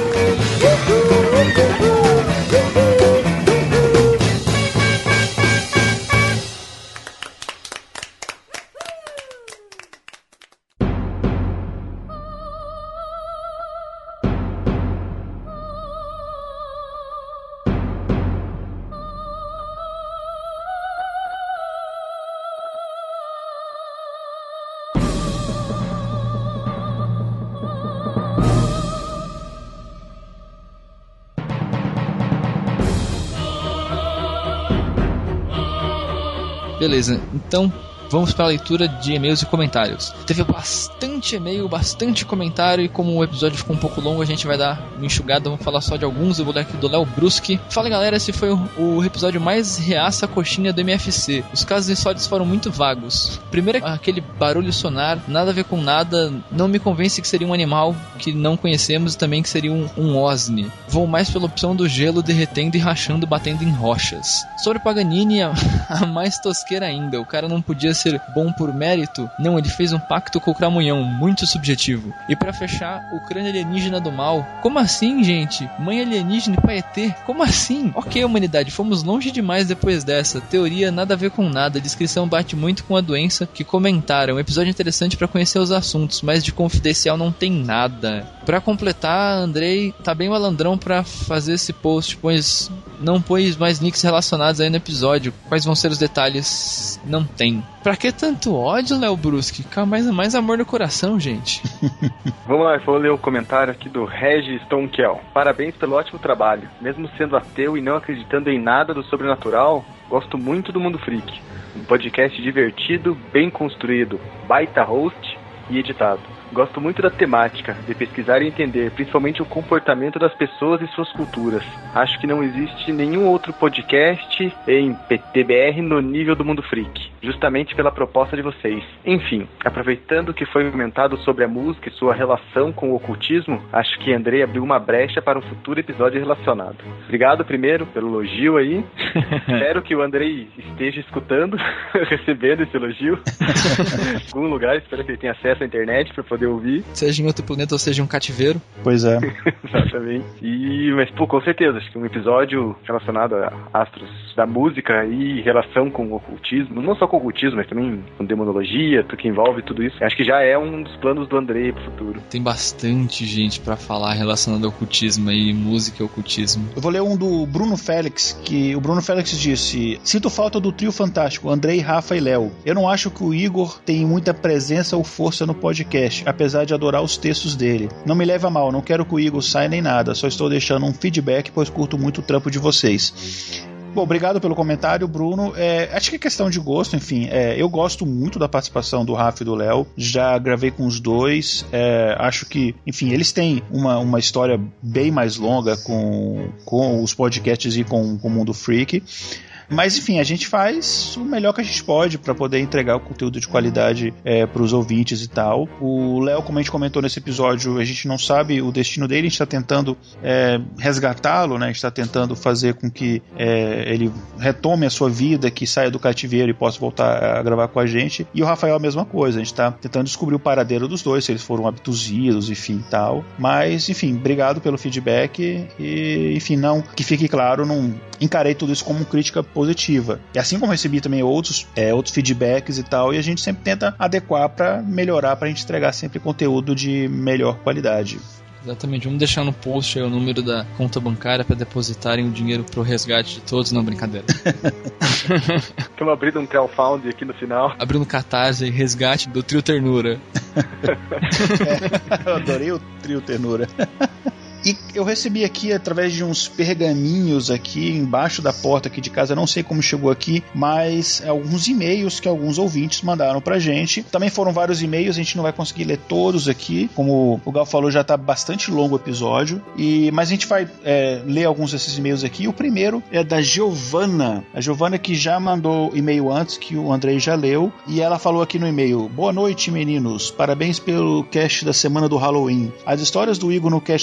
Beleza, então vamos para a leitura de e-mails e comentários. Teve bastante e-mail, bastante comentário, e como o episódio ficou um pouco longo, a gente vai dar uma enxugada, vamos falar só de alguns. Eu vou ler aqui do Léo Bruschi. Fala galera, esse foi o, o episódio mais reaça coxinha do M F C. Os casos insólitos foram muito vagos. Primeiro, aquele barulho sonar, nada a ver com nada, não me convence que seria um animal que não conhecemos e também que seria um, um osni. Vou mais pela opção do gelo derretendo e rachando, batendo em rochas. Sobre Paganini, a, a mais tosqueira ainda, o cara não podia ser bom por mérito? Não, ele fez um pacto com o Cramunhão, muito subjetivo. E pra fechar, o crânio alienígena do mal. Como assim, gente? Mãe alienígena e pai E T? Como assim? Ok, humanidade, fomos longe demais depois dessa. Teoria nada a ver com nada, a descrição bate muito com a doença que comentaram. Um episódio interessante pra conhecer os assuntos, mas de confidencial não tem nada. Pra completar, Andrei tá bem malandrão pra fazer esse post, pois não pôs mais links relacionados aí no episódio. Quais vão ser os detalhes? Não tem. Pra que tanto ódio, Léo Bruschi? Mais, mais amor no coração, gente. Vamos lá, eu vou ler o comentário aqui do Regis Stonkel. Parabéns pelo ótimo trabalho. Mesmo sendo ateu e não acreditando em nada do sobrenatural, gosto muito do Mundo Freak. Um podcast divertido, bem construído, baita host e editado. Gosto muito da temática, de pesquisar e entender, principalmente o comportamento das pessoas e suas culturas. Acho que não existe nenhum outro podcast em P T B R no nível do Mundo Freak, justamente pela proposta de vocês. Enfim, aproveitando que foi comentado sobre a música e sua relação com o ocultismo, acho que Andrei abriu uma brecha para um futuro episódio relacionado. Obrigado primeiro pelo elogio aí. Espero que o Andrei esteja escutando, recebendo esse elogio. Em algum lugar, espero que ele tenha acesso à internet para poder ouvir. Seja em outro planeta ou seja um cativeiro. Pois é. Exatamente. E, mas, pô, com certeza, acho que um episódio relacionado a astros da música e relação com o ocultismo, não só com o ocultismo, mas também com demonologia, tudo que envolve tudo isso, acho que já é um dos planos do Andrei pro futuro. Tem bastante gente pra falar relacionado ao ocultismo aí, música e ocultismo. Eu vou ler um do Bruno Félix, que o Bruno Félix disse: sinto falta do trio fantástico, Andrei, Rafa e Léo. Eu não acho que o Igor tem muita presença ou força no podcast, apesar de adorar os textos dele. Não me leva a mal, não quero que o Igor saia nem nada, só estou deixando um feedback, pois curto muito o trampo de vocês. Bom, obrigado pelo comentário, Bruno. É, acho que é questão de gosto, enfim. É, eu gosto muito da participação do Rafa e do Léo. Já gravei com os dois. É, acho que, enfim, eles têm uma, uma história bem mais longa com, com os podcasts e com, com o Mundo Freak. Mas enfim, a gente faz o melhor que a gente pode para poder entregar o conteúdo de qualidade é, para os ouvintes e tal. O Léo, como a gente comentou nesse episódio, a gente não sabe o destino dele, a gente está tentando é, resgatá-lo, né? A gente está tentando fazer com que é, ele retome a sua vida, que saia do cativeiro e possa voltar a gravar com a gente. E o Rafael a mesma coisa, a gente está tentando descobrir o paradeiro dos dois, se eles foram abduzidos, enfim, tal. Mas, enfim, obrigado pelo feedback e, enfim, não, que fique claro, não encarei tudo isso como crítica positiva. E assim como recebi também outros, é, outros feedbacks e tal, e a gente sempre tenta adequar para melhorar, para a gente entregar sempre conteúdo de melhor qualidade. Exatamente, vamos deixar no post aí o número da conta bancária para depositarem o dinheiro pro resgate de todos, não, brincadeira. Estamos abrindo um crowdfunding aqui no final. Abrindo Catarse, resgate do Trio Ternura. É, eu adorei o Trio Ternura. E eu recebi aqui, através de uns pergaminhos aqui, embaixo da porta aqui de casa, não sei como chegou aqui, mas alguns e-mails que alguns ouvintes mandaram pra gente. Também foram vários e-mails, a gente não vai conseguir ler todos aqui, como o Gal falou, já tá bastante longo o episódio, e, mas a gente vai é, ler alguns desses e-mails aqui. O primeiro é da Giovana, a Giovana que já mandou e-mail antes, que o Andrei já leu, e ela falou aqui no e-mail: boa noite, meninos, parabéns pelo cast da semana do Halloween. As histórias do Igor no cast sobre a morte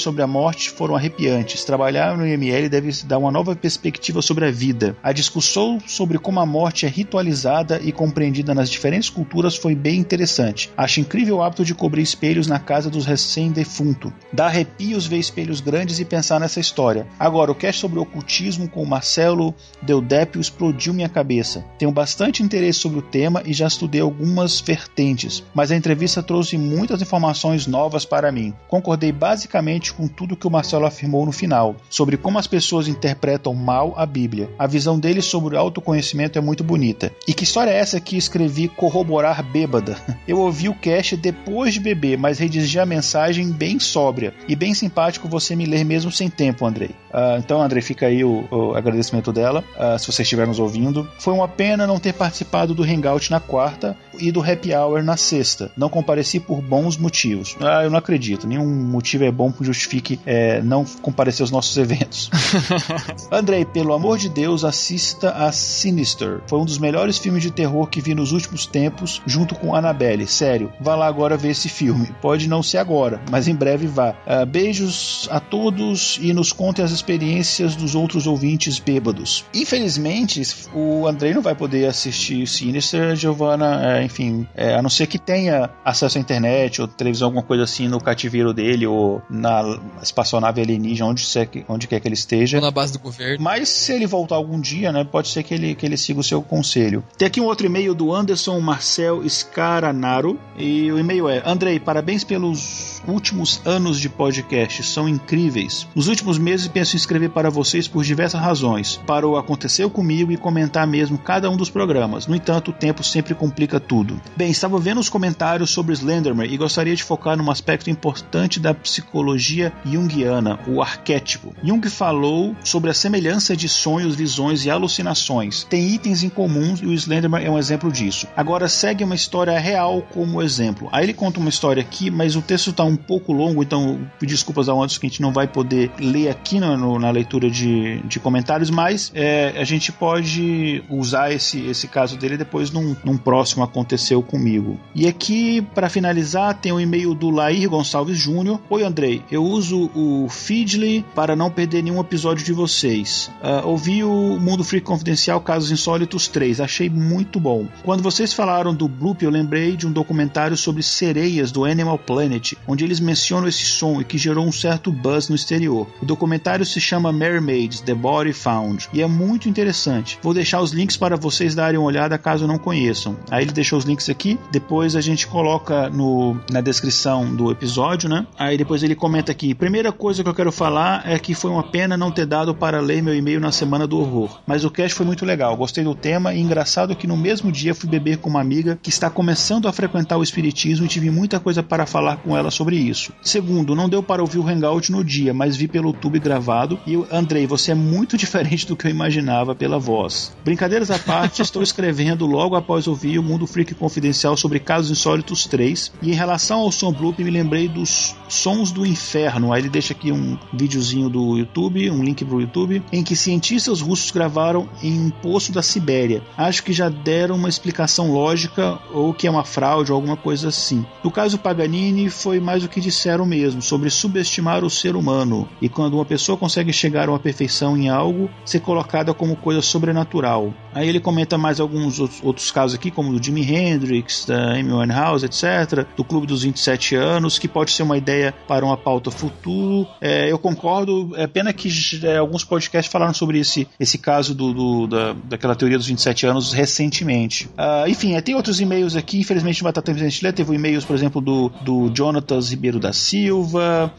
morte foram arrepiantes. Trabalhar no I M L deve dar uma nova perspectiva sobre a vida. A discussão sobre como a morte é ritualizada e compreendida nas diferentes culturas foi bem interessante. Acho incrível o hábito de cobrir espelhos na casa dos recém-defuntos. Dá arrepios ver espelhos grandes e pensar nessa história. Agora, o cast sobre o ocultismo com o Marcelo Deldépio explodiu minha cabeça. Tenho bastante interesse sobre o tema e já estudei algumas vertentes, mas a entrevista trouxe muitas informações novas para mim. Concordei basicamente com tudo que o Marcelo afirmou no final, sobre como as pessoas interpretam mal a Bíblia. A visão dele sobre o autoconhecimento é muito bonita. E que história é essa que escrevi corroborar bêbada? Eu ouvi o cast depois de beber, mas redigi a mensagem bem sóbria e bem simpático você me ler mesmo sem tempo, Andrei. Uh, então, Andrei, fica aí o, o agradecimento dela, uh, se você estiver nos ouvindo. Foi uma pena não ter participado do Hangout na quarta e do Happy Hour na sexta. Não compareci por bons motivos. Ah, eu não acredito. Nenhum motivo é bom que justifique é, não comparecer aos nossos eventos. Andrei, pelo amor de Deus, assista a Sinister. Foi um dos melhores filmes de terror que vi nos últimos tempos, junto com Annabelle. Sério, vá lá agora ver esse filme. Pode não ser agora, mas em breve vá. Uh, beijos a todos e nos contem as experiências dos outros ouvintes bêbados. Infelizmente, o Andrei não vai poder assistir Sinister, Giovanna, é, enfim, é, a não ser que tenha acesso à internet ou televisão, alguma coisa assim no cativeiro dele ou na espaçonave alienígena, onde, onde quer que ele esteja. Ou na base do governo. Mas se ele voltar algum dia, né, pode ser que ele, que ele siga o seu conselho. Tem aqui um outro e-mail do Anderson Marcel Scaranaro e o e-mail é: Andrei, parabéns pelos últimos anos de podcast, são incríveis. Nos últimos meses penso em escrever para vocês por diversas razões, para o Aconteceu Comigo e comentar mesmo cada um dos programas. No entanto, o tempo sempre complica tudo. Bem, estava vendo os comentários sobre Slenderman e gostaria de focar num aspecto importante da psicologia junguiana, o arquétipo. Jung falou sobre a semelhança de sonhos, visões e alucinações. Tem itens em comum e o Slenderman é um exemplo disso. Agora segue uma história real como exemplo. Aí ele conta uma história aqui, mas o texto está um pouco longo, então peço desculpas a outros que a gente não vai poder ler aqui no, no, na leitura de, de comentários, mas é, a gente pode usar esse, esse caso dele depois num, num próximo Aconteceu Comigo. E aqui, para finalizar, tem um e-mail do Lair Gonçalves Júnior. Oi, Andrei, eu uso o Feedly para não perder nenhum episódio de vocês. Uh, ouvi o Mundo Freak Confidencial Casos Insólitos três, achei muito bom. Quando vocês falaram do Bloop, eu lembrei de um documentário sobre sereias do Animal Planet, onde eles mencionam esse som e que gerou um certo buzz no exterior. O documentário se chama Mermaids, The Body Found, e é muito interessante. Vou deixar os links para vocês darem uma olhada caso não conheçam. Aí ele deixou os links aqui, depois a gente coloca no, na descrição do episódio, né? Aí depois ele comenta aqui: primeira coisa que eu quero falar é que foi uma pena não ter dado para ler meu e-mail na semana do horror, mas o cast foi muito legal, gostei do tema e engraçado que no mesmo dia fui beber com uma amiga que está começando a frequentar o espiritismo e tive muita coisa para falar com ela sobre isso. Segundo, não deu para ouvir o Hangout no dia, mas vi pelo YouTube gravado e eu, Andrei, você é muito diferente do que eu imaginava pela voz. Brincadeiras à parte, estou escrevendo logo após ouvir o Mundo Freak Confidencial sobre Casos Insólitos três e em relação ao som Bloop me lembrei dos Sons do Inferno. Aí ele deixa aqui um videozinho do YouTube, um link pro YouTube, em que cientistas russos gravaram em um poço da Sibéria. Acho que já deram uma explicação lógica ou que é uma fraude ou alguma coisa assim. No caso Paganini foi mais o que disseram mesmo, sobre subestimar o ser humano e quando uma pessoa consegue chegar a uma perfeição em algo, ser colocada como coisa sobrenatural. Aí ele comenta mais alguns outros casos aqui, como do Jimi Hendrix, da Amy Winehouse, etcétera, do Clube dos vinte e sete anos, que pode ser uma ideia para uma pauta futuro. É, eu concordo, é pena que é, alguns podcasts falaram sobre esse, esse caso do, do, da, daquela teoria dos vinte e sete anos recentemente. Uh, enfim, é, tem outros e-mails aqui, infelizmente não vai estar tempo de a gente ler, teve e-mails, por exemplo, do, do Jonatas Ribeiro da Silva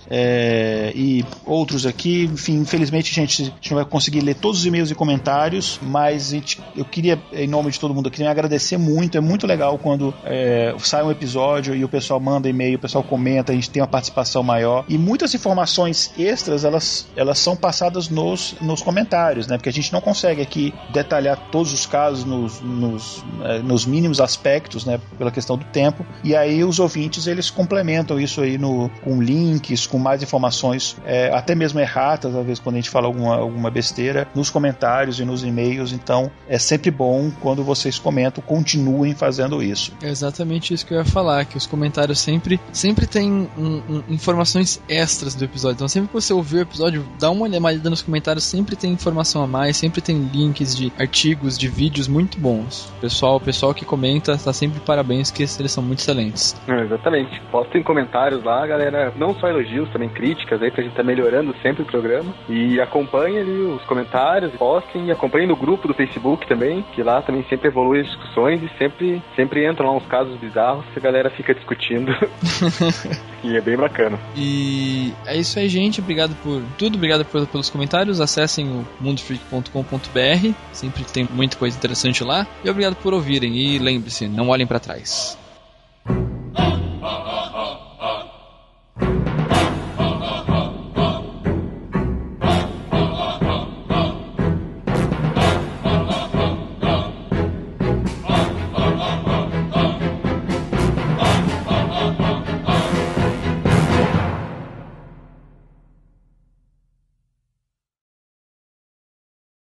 é, e outros aqui. Enfim, infelizmente gente, a gente não vai conseguir ler todos os e-mails e comentários, mas a gente, eu queria, em nome de todo mundo aqui, agradecer muito. É muito legal quando é, sai um episódio e o pessoal manda e-mail, o pessoal comenta, a gente tem uma participação maior e muitas informações extras elas, elas são passadas nos, nos comentários, né? Porque a gente não consegue aqui detalhar todos os casos nos, nos, é, nos mínimos aspectos, né? Pela questão do tempo, e aí os ouvintes eles complementam isso aí no, com links, com mais informações, é, até mesmo erratas, às vezes quando a gente fala alguma, alguma besteira, nos comentários e nos e-mails. Então é sempre bom quando vocês comentam, continuem fazendo fazendo isso. É exatamente isso que eu ia falar, que os comentários sempre, sempre tem um, um, informações extras do episódio. Então sempre que você ouvir o episódio, dá uma olhada nos comentários, sempre tem informação a mais, sempre tem links de artigos, de vídeos muito bons. O pessoal, o pessoal que comenta tá sempre de parabéns, que eles são muito excelentes. É, exatamente. Postem comentários lá, galera, não só elogios, também críticas aí, pra gente tá melhorando sempre o programa. E acompanhem ali os comentários, postem, e acompanhem no grupo do Facebook também, que lá também sempre evolui as discussões e sempre, sempre entram lá uns casos bizarros que a galera fica discutindo. E é bem bacana. E é isso aí, gente. Obrigado por tudo, obrigado por, pelos comentários. Acessem o mundo freak ponto com ponto b r, sempre tem muita coisa interessante lá. E obrigado por ouvirem. E lembre-se, não olhem pra trás.